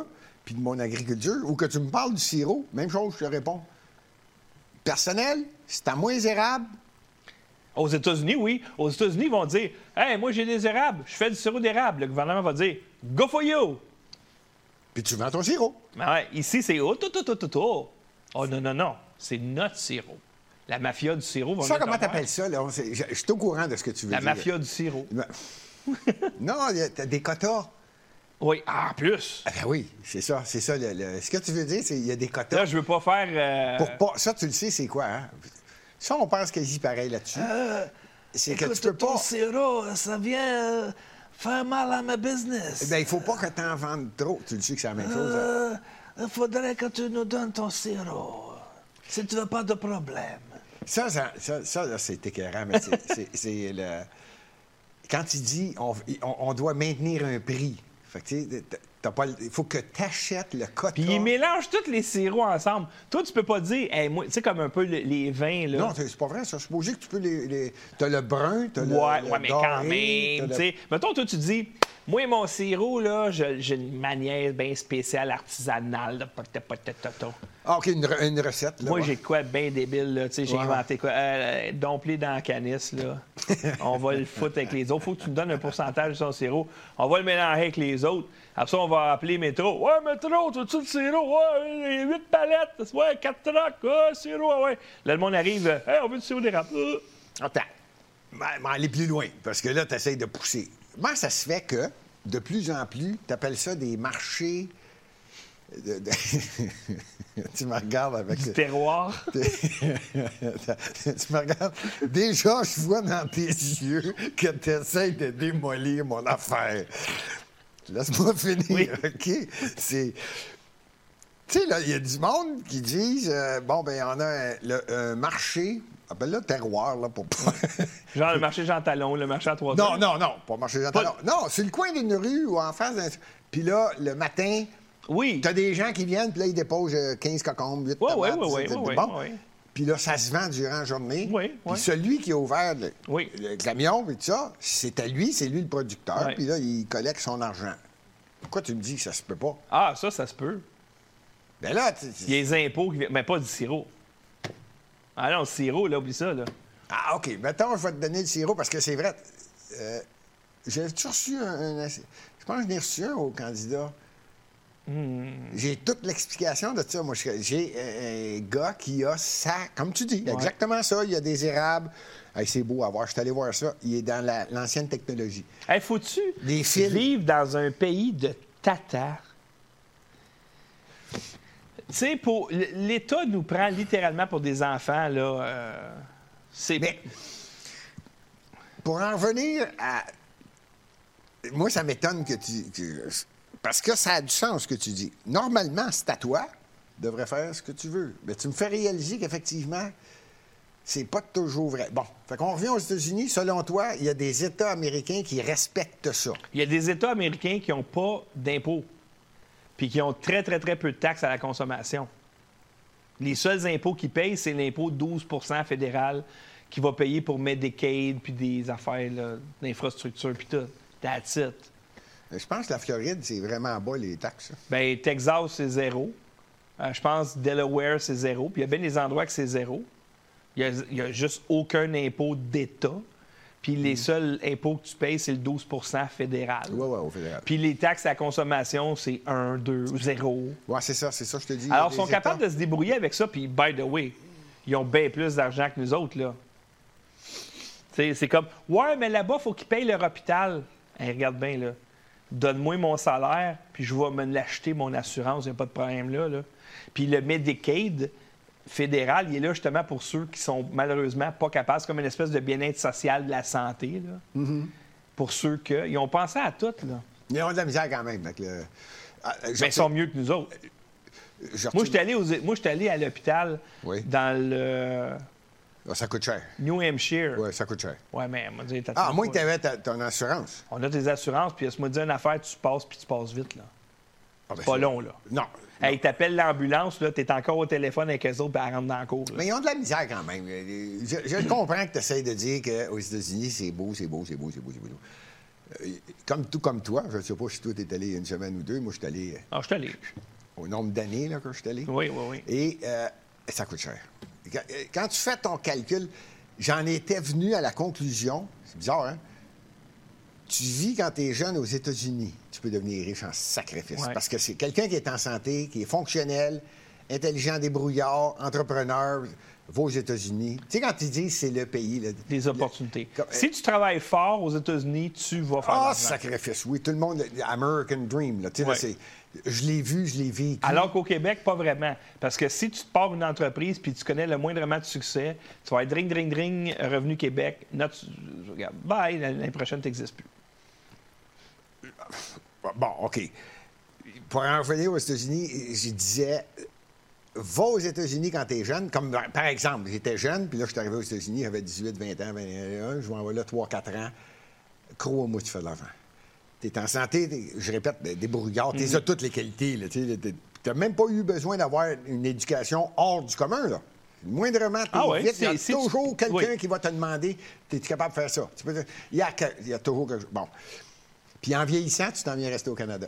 S3: puis de mon agriculture, ou que tu me parles du sirop, même chose, je te réponds. Personnel, c'est à moi les érables.
S2: Aux États-Unis, oui. Aux États-Unis, ils vont dire « Hey, moi, j'ai des érables. Je fais du sirop d'érable. » Le gouvernement va dire « Go for you! »
S3: Puis tu vends ton sirop.
S2: Mais ouais, ici, c'est « Oh, tout, tout, tout, tout, tout. » Oh, non, non, non. C'est notre sirop. La mafia du sirop va
S3: Ça,
S2: venir
S3: comment
S2: te voir.
S3: t'appelles ça? Là? On sait- Je, je suis au courant de ce que tu veux
S2: La
S3: dire.
S2: mafia du sirop.
S3: Non, il y a- t'as des quotas.
S2: Oui. Ah, plus.
S3: Ah ben oui, c'est ça, c'est ça. Le, le- Ce que tu veux dire, c'est qu'il y a des quotas.
S2: Là, je veux pas faire... euh,
S3: Pour pas... Ça, tu le sais, c'est quoi, hein? Ça, on pense quasi pareil là-dessus. c'est que tu peux pas...
S2: sirop, ça vient faire mal à ma business.
S3: Eh bien, il faut pas que tu en vendes trop. Tu le sais que c'est la même chose. hein?
S2: Il faudrait que tu nous donnes ton sirop. Si tu veux pas de problème.
S3: Ça, ça, ça, ça, là, c'est écœurant, mais c'est- c'est c'est le... Quand il dit on, on, on doit maintenir un prix, fait que, tu sais, t'as pas le- il faut que tu achètes le quota.
S2: Puis ils mélangent tous les sirops ensemble. Toi, tu peux pas dire, hey, moi, tu sais, comme un peu le- les vins, là.
S3: Non, c'est c'est pas vrai, ça. Supposé que tu peux les... les... T'as le brun, t'as le
S2: Ouais,
S3: le
S2: ouais, mais
S3: doré,
S2: quand
S3: t'as
S2: même,
S3: le-
S2: tu sais. Mettons, toi, tu dis, moi, mon sirop, là, je- j'ai une manière bien spéciale, artisanale, là, pata, pata, tata.
S3: Ah, OK, une, re- une recette, là.
S2: Moi,
S3: ouais.
S2: j'ai de quoi de bien débile, là, tu sais, j'ai
S3: Ouais.
S2: inventé quoi? Euh, dompler dans la canisse, là. On va le foutre avec les autres. Faut que tu me donnes un pourcentage de son sirop. On va le mélanger avec les autres. Après ça, on va appeler Métro. Ouais, Métro, tu veux-tu le sirop? Ouais, huit palettes. Ouais, quatre trocs. Ouais, sirop, ouais. Là, le monde arrive. Hey, on veut du sirop d'érable. Euh.
S3: Attends. Ben, ben, aller plus loin, parce que là, tu essaies de pousser. Comment ça se fait que, de plus en plus, tu appelles ça des marchés... de- de- tu me regardes avec...
S2: Du terroir.
S3: tu me regardes. Déjà, je vois dans tes yeux que tu essaies de démolir mon affaire. Laisse-moi finir,
S2: Oui.
S3: OK? C'est... Tu sais, là, il y a du monde qui disent, euh, bon, ben on a un, le- un marché, appelle-le terroir, là, pour pas...
S2: Genre le marché Jean Talon, le marché à trois
S3: non,
S2: heures.
S3: non, non, pas marché Jean
S2: Pas-
S3: Talon. Non, c'est le coin d'une rue ou en face d'un... Puis là, le matin,
S2: Oui.
S3: t'as des gens qui viennent, puis là, ils déposent euh, quinze cocombes, huit
S2: Ouais,
S3: tomates,
S2: ouais, ouais,
S3: dix,
S2: ouais,
S3: dix,
S2: ouais,
S3: bon.
S2: ouais.
S3: Puis là, ça se vend durant la journée.
S2: Oui,
S3: Puis
S2: oui.
S3: celui qui a ouvert le,
S2: Oui.
S3: le camion, puis tout ça, c'est à lui, c'est lui le producteur,
S2: Ouais.
S3: puis là, il collecte son argent. Pourquoi tu me dis que ça se peut pas?
S2: Ah, ça, ça se peut.
S3: Ben là, tu-
S2: Il y a les impôts qui viennent. Mais pas du sirop. Ah non, le sirop, là, oublie ça, là.
S3: Ah, OK. Mettons, je vais te donner le sirop parce que c'est vrai. Euh, J'ai-tu reçu un, un- Je pense que j'en ai reçu un au candidat.
S2: Hmm.
S3: J'ai toute l'explication de ça. Moi, je- j'ai un, un gars qui a ça, comme tu dis, exactement ça. Il y a des érables. Hey, c'est beau à voir. Je suis allé voir ça. Il est dans la- l'ancienne technologie.
S2: Hey, faut-tu
S3: Des fils.
S2: vivre dans un pays de tata? Tu sais, pour... l'État nous prend littéralement pour des enfants, là. euh, C'est...
S3: Mais pour en revenir à. Moi, ça m'étonne que tu. que- Parce que ça a du sens ce que tu dis. Normalement, c'est à toi. Tu devrais faire ce que tu veux. Mais tu me fais réaliser qu'effectivement, c'est pas toujours vrai. Bon, fait qu'on revient aux États-Unis. Selon toi, il y a des États américains qui respectent ça.
S2: Il y a des États américains qui n'ont pas d'impôts, puis qui ont très, très, très peu de taxes à la consommation. Les seuls impôts qu'ils payent, c'est l'impôt douze fédéral qui va payer pour Medicaid, puis des affaires là, d'infrastructure, puis tout. That's it.
S3: Je pense que la Floride, c'est vraiment bas, les taxes.
S2: Bien, Texas, c'est zéro. Euh, je pense Delaware, c'est zéro. Puis il y a bien des endroits que c'est zéro. Il n'y a, a juste aucun impôt d'État. Puis les seuls impôts que tu payes, c'est le douze fédéral.
S3: Oui, oui, au fédéral.
S2: Puis les taxes à la consommation, c'est un, deux, zéro.
S3: Oui, c'est ça, c'est ça, je te dis.
S2: Alors, ils sont capables de se débrouiller avec ça. Puis, by the way, ils ont bien plus d'argent que nous autres, là. T'sais, c'est comme, ouais, mais là-bas, il faut qu'ils payent leur hôpital. Hey, regarde bien, là. Donne-moi mon salaire, puis je vais me l'acheter, mon assurance. Il n'y a pas de problème là, là. Puis le Medicaid fédéral, il est là justement pour ceux qui sont malheureusement pas capables. C'est comme une espèce de bien-être social de la santé, là.
S3: Mm-hmm.
S2: Pour ceux qui... Ils ont pensé à tout, là.
S3: Ils ont de la misère quand même. Avec le... Ah, je
S2: Mais ils sont mieux que nous autres.
S3: je
S2: Moi,
S3: retourne-
S2: j'étais allé, aux... Moi, j'étais allé à l'hôpital
S3: Oui.
S2: dans le
S3: Ah, ça coûte cher.
S2: New Hampshire.
S3: Oui, ça coûte cher.
S2: Ouais, mais on m'a dit, t'as
S3: Ah, à moins
S2: pas-
S3: que tu avais ta- ton assurance.
S2: On a des assurances, puis elle m'a dit une affaire, tu passes, puis tu passes vite, là.
S3: Ah, ben,
S2: C'est pas
S3: c'est-
S2: long, là.
S3: Non.
S2: Hey, t'appelles l'ambulance, là, t'es encore au téléphone avec eux autres, puis elle rentre dans le cours, là.
S3: Mais ils ont de la misère quand même. Je, je comprends que tu essaies de dire qu'aux États-Unis, c'est beau, c'est beau, c'est beau, c'est beau, c'est beau. Euh, Comme tout comme toi, je ne sais pas si toi, tu es allé une semaine ou deux. Moi, je suis allé.
S2: Ah, je suis allé.
S3: au nombre d'années là, que je suis allé.
S2: Oui, oui, oui.
S3: Et euh, ça coûte cher. Quand, quand tu fais ton calcul, j'en étais venu à la conclusion, c'est bizarre, hein? Tu vis quand tu es jeune aux États-Unis, tu peux devenir riche en sacrifice.
S2: Ouais.
S3: Parce que c'est quelqu'un qui est en santé, qui est fonctionnel, intelligent, débrouillard, entrepreneur, va aux États-Unis. Tu sais, quand ils disent c'est le pays. Là,
S2: Des opportunités.
S3: Le,
S2: si tu travailles fort aux États-Unis, tu vas faire de
S3: Ah,
S2: l'argent.
S3: sacrifice, oui. Tout le monde, American Dream. Là, tu sais,
S2: Ouais.
S3: là, c'est, je l'ai vu, je l'ai vécu.
S2: Alors qu'au Québec, pas vraiment. Parce que si tu te pars une entreprise puis tu connais le moindrement de succès, tu vas être dring, dring, dring, Revenu Québec, note, regarde, bye, l'année prochaine, tu n'existes plus.
S3: Bon, OK. Pour en revenir aux États-Unis, je disais, va aux États-Unis quand tu es jeune. Comme par exemple, j'étais jeune, puis là, je suis arrivé aux États-Unis, j'avais dix-huit, vingt ans, vingt et un, je m'en vais là trois quatre ans. Crois-moi, tu fais de l'argent. Tu es en santé, t'es, je répète, débrouillard, tu
S2: Mm-hmm.
S3: as toutes les qualités. Tu n'as même pas eu besoin d'avoir une éducation hors du commun, là. Moindrement, tu es
S2: Ah ouais,
S3: vite, il y a
S2: c'est-
S3: toujours
S2: c'est-
S3: quelqu'un
S2: oui.
S3: qui va te demander, es-tu capable de faire ça? Tu peux dire, il y a, que- il y a toujours quelque chose. Bon. Puis en vieillissant, tu t'en viens rester au Canada.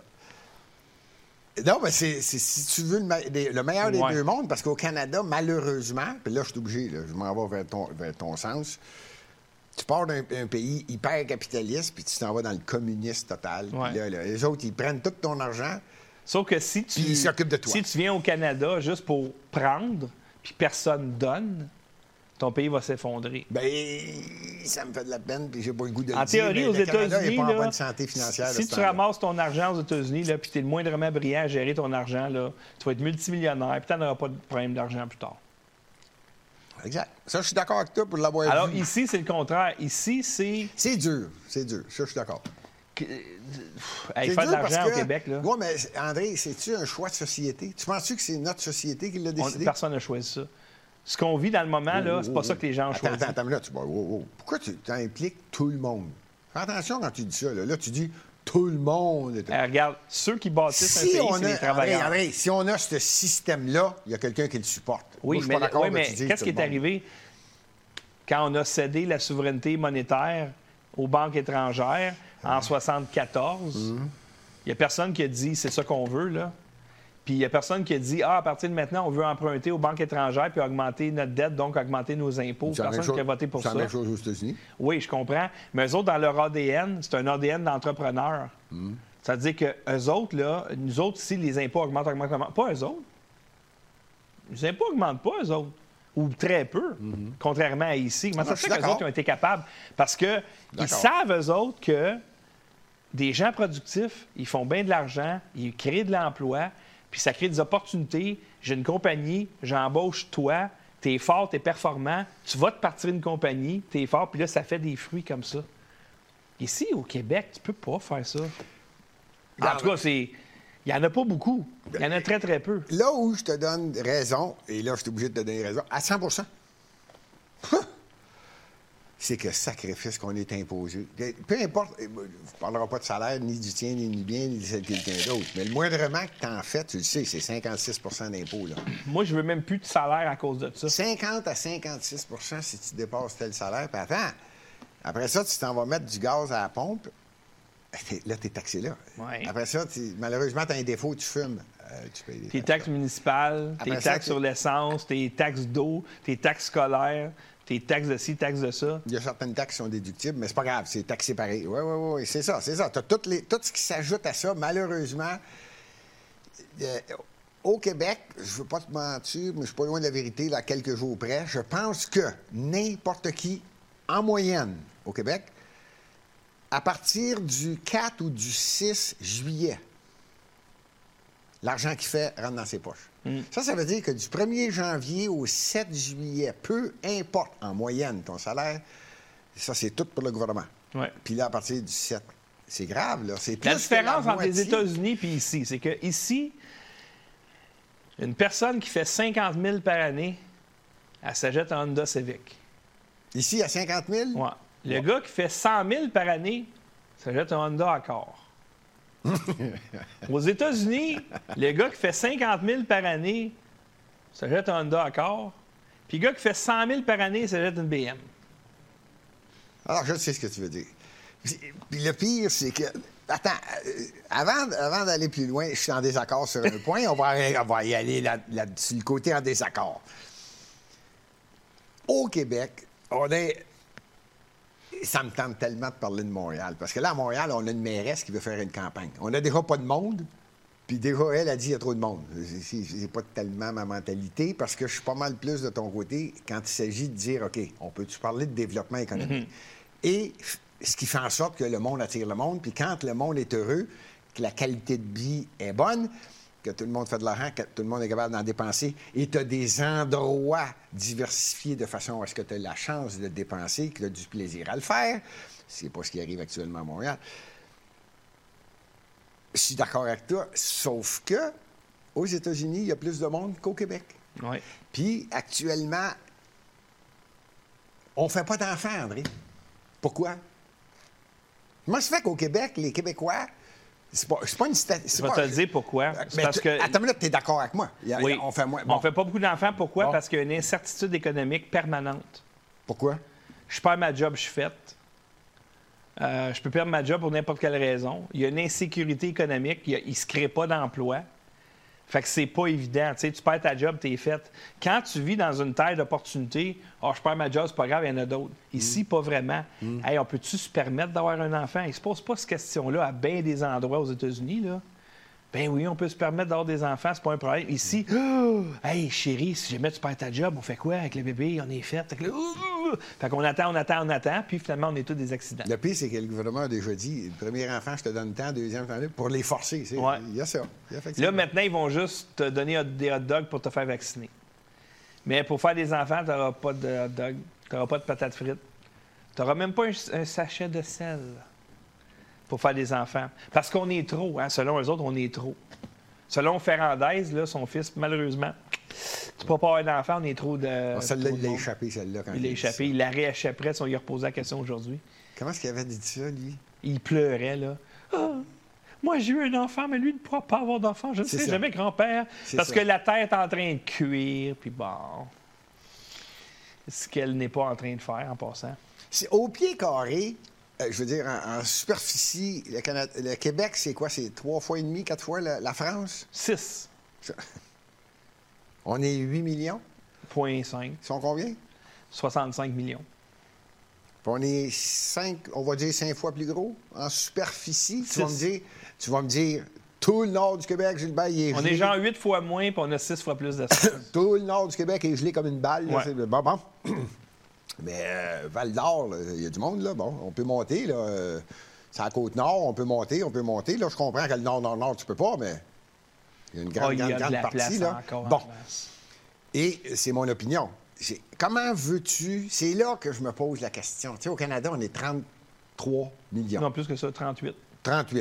S3: Non, mais c'est, c'est- si tu veux le, me- des- le meilleur des
S2: Ouais.
S3: deux mondes, parce qu'au Canada, malheureusement, puis là, je suis obligé, là, je m'en vais vers ton, vers ton sens, tu pars d'un un pays hyper capitaliste, puis tu t'en vas dans le communiste total. Puis
S2: Ouais.
S3: là, là, les autres, ils prennent tout ton argent.
S2: Sauf que si tu,
S3: Puis ils s'occupent de toi.
S2: si tu viens au Canada juste pour prendre, puis personne donne, ton pays va s'effondrer.
S3: Ben, ça me fait de la peine, puis j'ai pas le goût de le
S2: En
S3: dire,
S2: théorie,
S3: mais
S2: aux
S3: le Canada
S2: États-Unis,
S3: est pas en
S2: là,
S3: bonne santé financière. de
S2: si
S3: ce
S2: tu
S3: temps-là.
S2: ramasses ton argent aux États-Unis, là, puis tu es le moindrement brillant à gérer ton argent, là, tu vas être multimillionnaire, puis tu n'auras pas de problème d'argent plus tard.
S3: Exact. Ça, je suis d'accord avec toi pour l'avoir
S2: Alors
S3: vu.
S2: ici, c'est le contraire. Ici, c'est...
S3: C'est dur, c'est dur. Ça, je suis d'accord.
S2: que- pff, hey,
S3: C'est
S2: faire de
S3: dur parce
S2: l'argent
S3: que-
S2: au Québec, là,
S3: Oui, mais André, c'est-tu un choix de société? Tu penses-tu que c'est notre société qui l'a
S2: on-
S3: décidé?
S2: personne n'a choisi ça. Ce qu'on vit dans le moment, là,
S3: Oh,
S2: c'est
S3: oh,
S2: pas
S3: oh.
S2: ça que les gens ont
S3: Attends,
S2: choisi.
S3: attends, attends, là, tu... oh, oh, oh. Pourquoi tu impliques tout le monde? Fais attention quand tu dis ça. Là, là tu dis tout le monde. est-
S2: Eh, regarde, ceux qui bâtissent un
S3: Si
S2: pays,
S3: on
S2: c'est les
S3: a, André,
S2: travailleurs.
S3: André, si on a ce système-là, il y a quelqu'un qui le supporte.
S2: Oui,
S3: Moi, je suis
S2: mais,
S3: pas d'accord
S2: oui,
S3: que
S2: mais
S3: tu dises
S2: qu'est-ce
S3: tout
S2: qui est
S3: le monde.
S2: arrivé quand on a cédé la souveraineté monétaire aux banques étrangères en soixante-quatorze? Il n'y a personne qui a dit c'est ça qu'on veut, là. Puis il n'y a personne qui a dit ah, à partir de maintenant, on veut emprunter aux banques étrangères puis augmenter notre dette, donc augmenter nos impôts.
S3: C'est la même
S2: Personne qui a
S3: chose-
S2: voté pour
S3: c'est
S2: ça.
S3: la même chose aux États-Unis.
S2: Oui, je comprends. Mais eux autres, dans leur A D N, c'est un A D N d'entrepreneur. Ça veut dire que eux autres, là, nous autres, ici, les impôts augmentent, augmentent, augmentent. Pas eux autres. Les impôts augmentent pas, eux autres. Ou très peu, contrairement à ici. Comment
S3: Ah,
S2: ça
S3: je
S2: se
S3: suis
S2: fait qu'eux
S3: d'accord.
S2: autres ils ont été capables? Parce qu'ils
S3: D'accord.
S2: savent, eux autres, que des gens productifs, ils font bien de l'argent, ils créent de l'emploi, puis ça crée des opportunités. J'ai une compagnie, j'embauche toi, t'es fort, t'es performant, tu vas te partir une compagnie, t'es fort, puis là, ça fait des fruits comme ça. Ici, au Québec, tu peux pas faire ça. En tout cas, c'est... Il n'y en a pas beaucoup. Il y en a très, très peu.
S3: Là où je te donne raison, et là, je suis obligé de te donner raison, à cent pour cent, c'est que sacrifice qu'on est imposé. Peu importe, on ne parlera pas de salaire, ni du tien, ni du bien, ni de celle de quelqu'un d'autre. Mais le moindrement que tu en fais, tu le sais, c'est cinquante-six pour cent d'impôts. Là.
S2: Moi, je veux même plus de salaire à cause de ça.
S3: cinquante à cinquante-six pour cent si tu dépasses tel salaire. Puis attends, après ça, tu t'en vas mettre du gaz à la pompe. T'es- Là, tu es taxé là.
S2: Ouais.
S3: Après ça, tu- malheureusement, tu as un défaut, tu fumes. Euh, tu payes des
S2: Tes
S3: taxes.
S2: taxes municipales, tes
S3: Après ça,
S2: taxes
S3: t'es-
S2: sur l'essence, tes taxes d'eau, tes taxes scolaires, tes taxes de ci, taxes de ça.
S3: Il y a certaines taxes qui sont déductibles, mais c'est pas grave, c'est taxé pareil. Oui, oui, oui, c'est ça, c'est ça. Tu as toutes les, tout ce qui s'ajoute à ça, malheureusement. euh, au Québec, je veux pas te mentir, mais je suis pas loin de la vérité, là, quelques jours près. Je pense que n'importe qui, en moyenne, au Québec, à partir du quatre ou du six juillet, l'argent qu'il fait rentre dans ses poches. Ça, ça veut dire que du premier janvier au sept juillet, peu importe en moyenne ton salaire, ça, c'est tout pour le gouvernement.
S2: Ouais.
S3: Puis là, à partir du sept, c'est grave, là. C'est plus
S2: La
S3: que
S2: différence
S3: la
S2: entre les
S3: moitié.
S2: États-Unis et ici, c'est que ici, une personne qui fait cinquante mille par année, elle s'achète un Honda Civic.
S3: Ici, à cinquante mille?
S2: Ouais. Le gars qui fait cent mille par année, s'achète un Honda Accord. Aux États-Unis, le gars qui fait cinquante mille par année, s'achète un Honda Accord. Puis le gars qui fait cent mille par année, s'achète une B M.
S3: Alors, je sais ce que tu veux dire. Puis, puis le pire, c'est que attends, euh, avant, avant d'aller plus loin, je suis en désaccord sur un point. On va, on va y aller là, là, sur le côté en désaccord. Au Québec, on est... Ça me tente tellement de parler de Montréal. Parce que là, à Montréal, on a une mairesse qui veut faire une campagne. On a déjà pas de monde. Puis déjà, elle a dit qu'il y a trop de monde. C'est, c'est pas tellement ma mentalité, parce que je suis pas mal plus de ton côté quand il s'agit de dire, OK, on peut-tu parler de développement économique? Mm-hmm. Et ce qui fait en sorte que le monde attire le monde. Puis quand le monde est heureux, que la qualité de vie est bonne, que tout le monde fait de l'argent, que tout le monde est capable d'en dépenser, et tu as des endroits diversifiés de façon à ce que tu aies la chance de dépenser, que tu as du plaisir à le faire. C'est pas ce qui arrive actuellement à Montréal. Je suis d'accord avec toi, sauf que aux États-Unis, il y a plus de monde qu'au Québec.
S2: Oui.
S3: Puis, actuellement, on ne fait pas d'enfants, André. Pourquoi? Comment ça fait qu'au Québec, les Québécois... C'est pas, c'est pas une statistique.
S2: Je vais
S3: pas...
S2: te le dire pourquoi. C'est parce que...
S3: Attends une minute, tu es d'accord avec moi? Il y a,
S2: oui.
S3: On fait moins...
S2: bon. On fait pas beaucoup d'enfants. Pourquoi?
S3: Bon.
S2: Parce qu'il y a une incertitude économique permanente.
S3: Pourquoi?
S2: Je perds ma job, je suis faite. Euh, je peux perdre ma job pour n'importe quelle raison. Il y a une insécurité économique. Il ne se crée pas d'emploi. Fait que c'est pas évident. Tu sais, tu perds ta job, t'es faite. Quand tu vis dans une terre d'opportunité, « Ah, oh, je perds ma job, c'est pas grave, il y en a d'autres. » Ici, mm. pas vraiment. Mm. « Hey, on peut-tu se permettre d'avoir un enfant? » Il se pose pas cette question-là à bien des endroits aux États-Unis, là. Ben oui, on peut se permettre d'avoir des enfants, c'est pas un problème. Ici, oh, hey, chérie, si jamais tu perds ta job, on fait quoi avec le bébé? On est fait. Fait, que là, oh, fait qu'on attend, on attend, on attend, puis finalement, on est tous des accidents.
S3: Le pire, c'est que le gouvernement a déjà dit, le premier enfant, je te donne le temps, deuxième enfant, pour les forcer. C'est,
S2: ouais.
S3: Il y a ça. Il y a
S2: là, maintenant, ils vont juste te donner des hot dogs pour te faire vacciner. Mais pour faire des enfants, tu n'auras pas de hot dog, tu n'auras pas de patates frites. Tu n'auras même pas un, un sachet de sel pour faire des enfants. Parce qu'on est trop, hein? Selon eux autres, on est trop. Selon Ferrandez, là, son fils, malheureusement, tu peux pas avoir d'enfant, on est trop de...
S3: Oh, celle-là, il l'a échappé, celle-là. Quand
S2: il l'a échappé, il l'a rééchappé, si on lui a reposé la question aujourd'hui.
S3: Comment est-ce qu'il avait dit ça, lui?
S2: Il pleurait, là. Ah, moi, j'ai eu un enfant, mais lui ne pourra pas avoir d'enfant. Je ne sais jamais, grand-père. C'est parce ça. Que la terre est en train de cuire, puis bon... Ce qu'elle n'est pas en train de faire, en passant.
S3: C'est au pied carré... Euh, je veux dire, en, en superficie, le, Canada, le Québec, c'est quoi? C'est trois fois et demi, quatre fois la, la France?
S2: Six.
S3: Ça. On est huit millions?
S2: Point cinq.
S3: Ils sont combien?
S2: soixante-cinq millions.
S3: Puis on est cinq, on va dire cinq fois plus gros en superficie. Tu vas, me dire, tu vas me dire, tout le nord du Québec, Gilbert, il est
S2: on
S3: gelé.
S2: On est genre huit fois moins, puis on a six fois plus d'espace.
S3: Tout le nord du Québec est gelé comme une balle. Là,
S2: ouais.
S3: c'est, bon, bon. Mais euh, Val-d'Or, il y a du monde, là. Bon, on peut monter, là. Euh, c'est à la Côte-Nord, on peut monter, on peut monter. Là, je comprends que le Nord-Nord-Nord, tu peux pas, mais il y a une grande,
S2: oh, grande,
S3: grande partie, là. Bon. Et c'est mon opinion. C'est, comment veux-tu... C'est là que je me pose la question. Tu sais, au Canada, on est trente-trois millions.
S2: Non, plus que ça, trente-huit.
S3: trente-huit.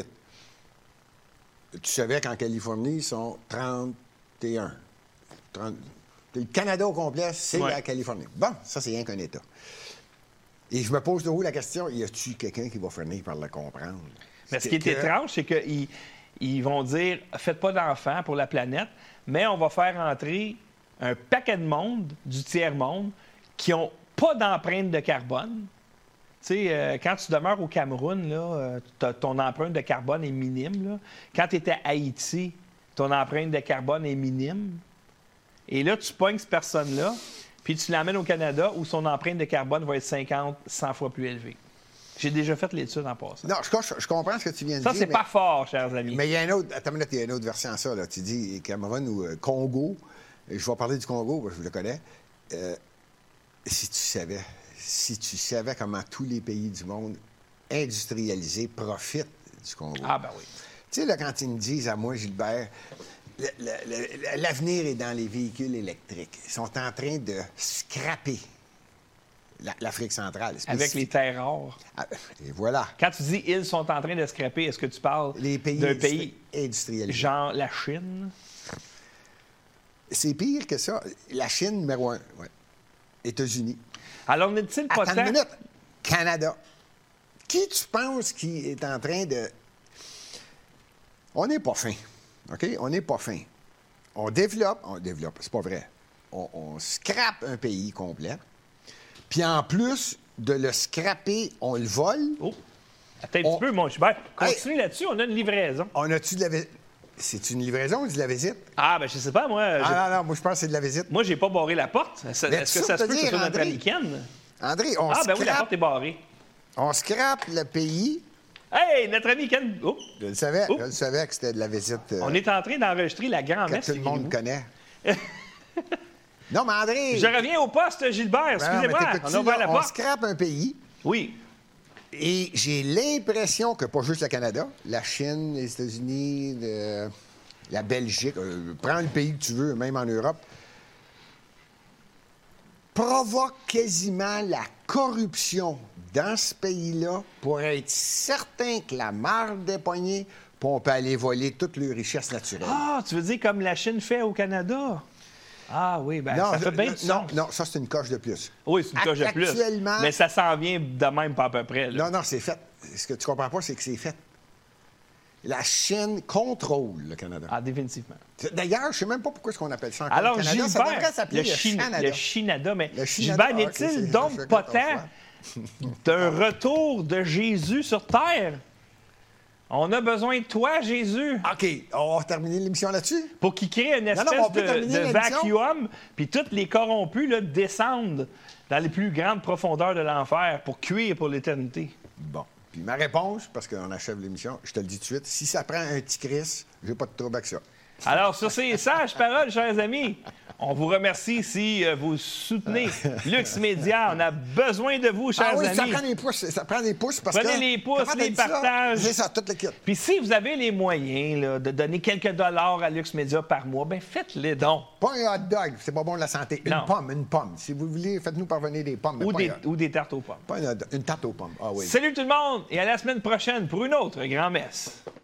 S3: Tu savais qu'en Californie, ils sont trente et un. trente... Le Canada au complet, c'est ouais. La Californie. Bon, ça, c'est rien qu'un État. Et je me pose de où la question, y a-tu quelqu'un qui va finir par le comprendre?
S2: Mais ce qui est que... étrange, c'est qu'ils ils vont dire « Faites pas d'enfants pour la planète, mais on va faire entrer un paquet de monde, du tiers-monde, qui n'ont pas d'empreinte de carbone. » Tu sais, euh, quand tu demeures au Cameroun, là, euh, ton empreinte de carbone est minime. Là. Quand tu es à Haïti, ton empreinte de carbone est minime. Et là, tu pognes cette personne-là, puis tu l'emmènes au Canada où son empreinte de carbone va être cinquante, cent fois plus élevée. J'ai déjà fait l'étude en passant.
S3: Non, je, je comprends ce que tu viens de
S2: ça,
S3: dire.
S2: Ça, c'est
S3: mais...
S2: pas fort, chers amis.
S3: Mais il y a une autre... Attends, là, il y a une autre version à ça. Là. Tu dis Cameroun ou euh, Congo. Je vais parler du Congo, parce que je le connais. Euh, si tu savais, si tu savais comment tous les pays du monde industrialisés profitent du Congo.
S2: Ah, ben oui.
S3: Tu sais, là, quand ils me disent à moi, Gilbert... Le, le, le, l'avenir est dans les véhicules électriques. Ils sont en train de scraper la, l'Afrique centrale.
S2: Avec les terres rares.
S3: Ah, et voilà.
S2: Quand tu dis « ils sont en train de scraper », est-ce que tu parles
S3: les pays
S2: d'un
S3: industri-
S2: pays
S3: industrialisés?
S2: Genre la Chine?
S3: C'est pire que ça. La Chine, numéro un. Ouais. États-Unis.
S2: Alors, n'est-il pas
S3: Attends
S2: temps...
S3: une minute. Canada. Qui tu penses qui est en train de... On n'est pas fin. OK? On n'est pas fin. On développe, on développe, c'est pas vrai. On, on scrape un pays complet. Puis en plus de le scraper, on le vole.
S2: Oh. Attends un
S3: On-
S2: petit peu, mon Gilbert.
S3: Hey.
S2: Continue là-dessus, on a une livraison.
S3: On a-tu de la visite? C'est une livraison ou de la visite?
S2: Ah, ben je sais pas, moi. j'ai-
S3: Ah non, non, moi je pense que c'est de la visite.
S2: Moi, j'ai pas barré la porte. Ça-
S3: Mais
S2: Est-ce que
S3: ça,
S2: ça se
S3: te
S2: peut que ce
S3: dire,
S2: soit notre
S3: André,
S2: ami Ken?
S3: André, on
S2: Ah, ben oui, la
S3: scrape,
S2: porte est barrée.
S3: on scrape le pays.
S2: Hey, notre ami Ken. Oh,
S3: Je le savais,
S2: Oh.
S3: je le savais que c'était de la visite euh,
S2: on est en train d'enregistrer la
S3: que
S2: grand-messe.
S3: tout le monde
S2: figurez-vous.
S3: connaît. Non, mais André...
S2: Je reviens au poste, Gilbert.
S3: Ben non, mais
S2: Excusez-moi.
S3: t'écoutes-tu,
S2: On a ouvert
S3: là,
S2: la
S3: on
S2: porte.
S3: scrape un pays
S2: Oui.
S3: et j'ai l'impression que pas juste le Canada, la Chine, les États-Unis, le- la Belgique, euh, prends le pays que tu veux, même en Europe, provoque quasiment la corruption dans ce pays-là pour être certain que la marge des poignées, puis on peut aller voler toutes leurs richesses naturelles.
S2: Ah, tu veux dire comme la Chine fait au Canada? Ah oui, ben ça
S3: je-
S2: fait bien
S3: non,
S2: du sens.
S3: non, ça, c'est une coche de plus.
S2: Oui, c'est une coche de plus.
S3: Actuellement-
S2: Mais ça s'en vient de même, pas à peu près. là.
S3: Non, non, c'est fait. Ce que tu comprends pas, c'est que c'est fait. La Chine contrôle le Canada.
S2: Ah, définitivement.
S3: D'ailleurs, je sais même pas pourquoi est-ce qu'on appelle ça encore
S2: Alors,
S3: le Canada. Ça devrait
S2: Gilbert,
S3: s'appeler
S2: le,
S3: le,
S2: Chine-
S3: Canada.
S2: le Chinada, mais
S3: Le Chinada,
S2: Gilbert,
S3: ah, ok,
S2: n'est-il
S3: c'est-
S2: donc
S3: je fais
S2: pas
S3: quatorze
S2: temps d'un retour de Jésus sur terre? On a besoin de toi, Jésus,
S3: OK, on va terminer l'émission là-dessus.
S2: pour qu'il crée une
S3: non,
S2: espèce
S3: on peut
S2: de,
S3: terminer
S2: de
S3: l'émission.
S2: vacuum, puis tous les corrompus là, descendent dans les plus grandes profondeurs de l'enfer pour cuire pour l'éternité.
S3: Bon. Puis ma réponse, parce qu'on achève l'émission, je te le dis tout de suite, si ça prend un petit Chris, j'ai pas de trouble avec ça.
S2: Alors, sur ces sages paroles, chers amis, on vous remercie si euh, vous soutenez Lux Média. On a besoin de vous, chers
S3: ah oui, ça
S2: amis.
S3: prend des pouces, ça prend des pouces parce
S2: Prenez
S3: que...
S2: les pouces,
S3: comment t'as
S2: les
S3: dit ça?
S2: partages.
S3: C'est ça, tout le kit.
S2: Puis si vous avez les moyens là, de donner quelques dollars à Lux Média par mois, ben faites-les donc.
S3: Pas un hot dog, c'est pas bon de la santé. Une
S2: Non.
S3: pomme, une pomme. Si vous voulez, faites-nous parvenir des pommes. mais
S2: Ou
S3: pas
S2: des,
S3: un-
S2: ou des tartes aux pommes.
S3: pas une, une tarte aux pommes. Ah oui.
S2: Salut tout le monde et à la semaine prochaine pour une autre grand-messe.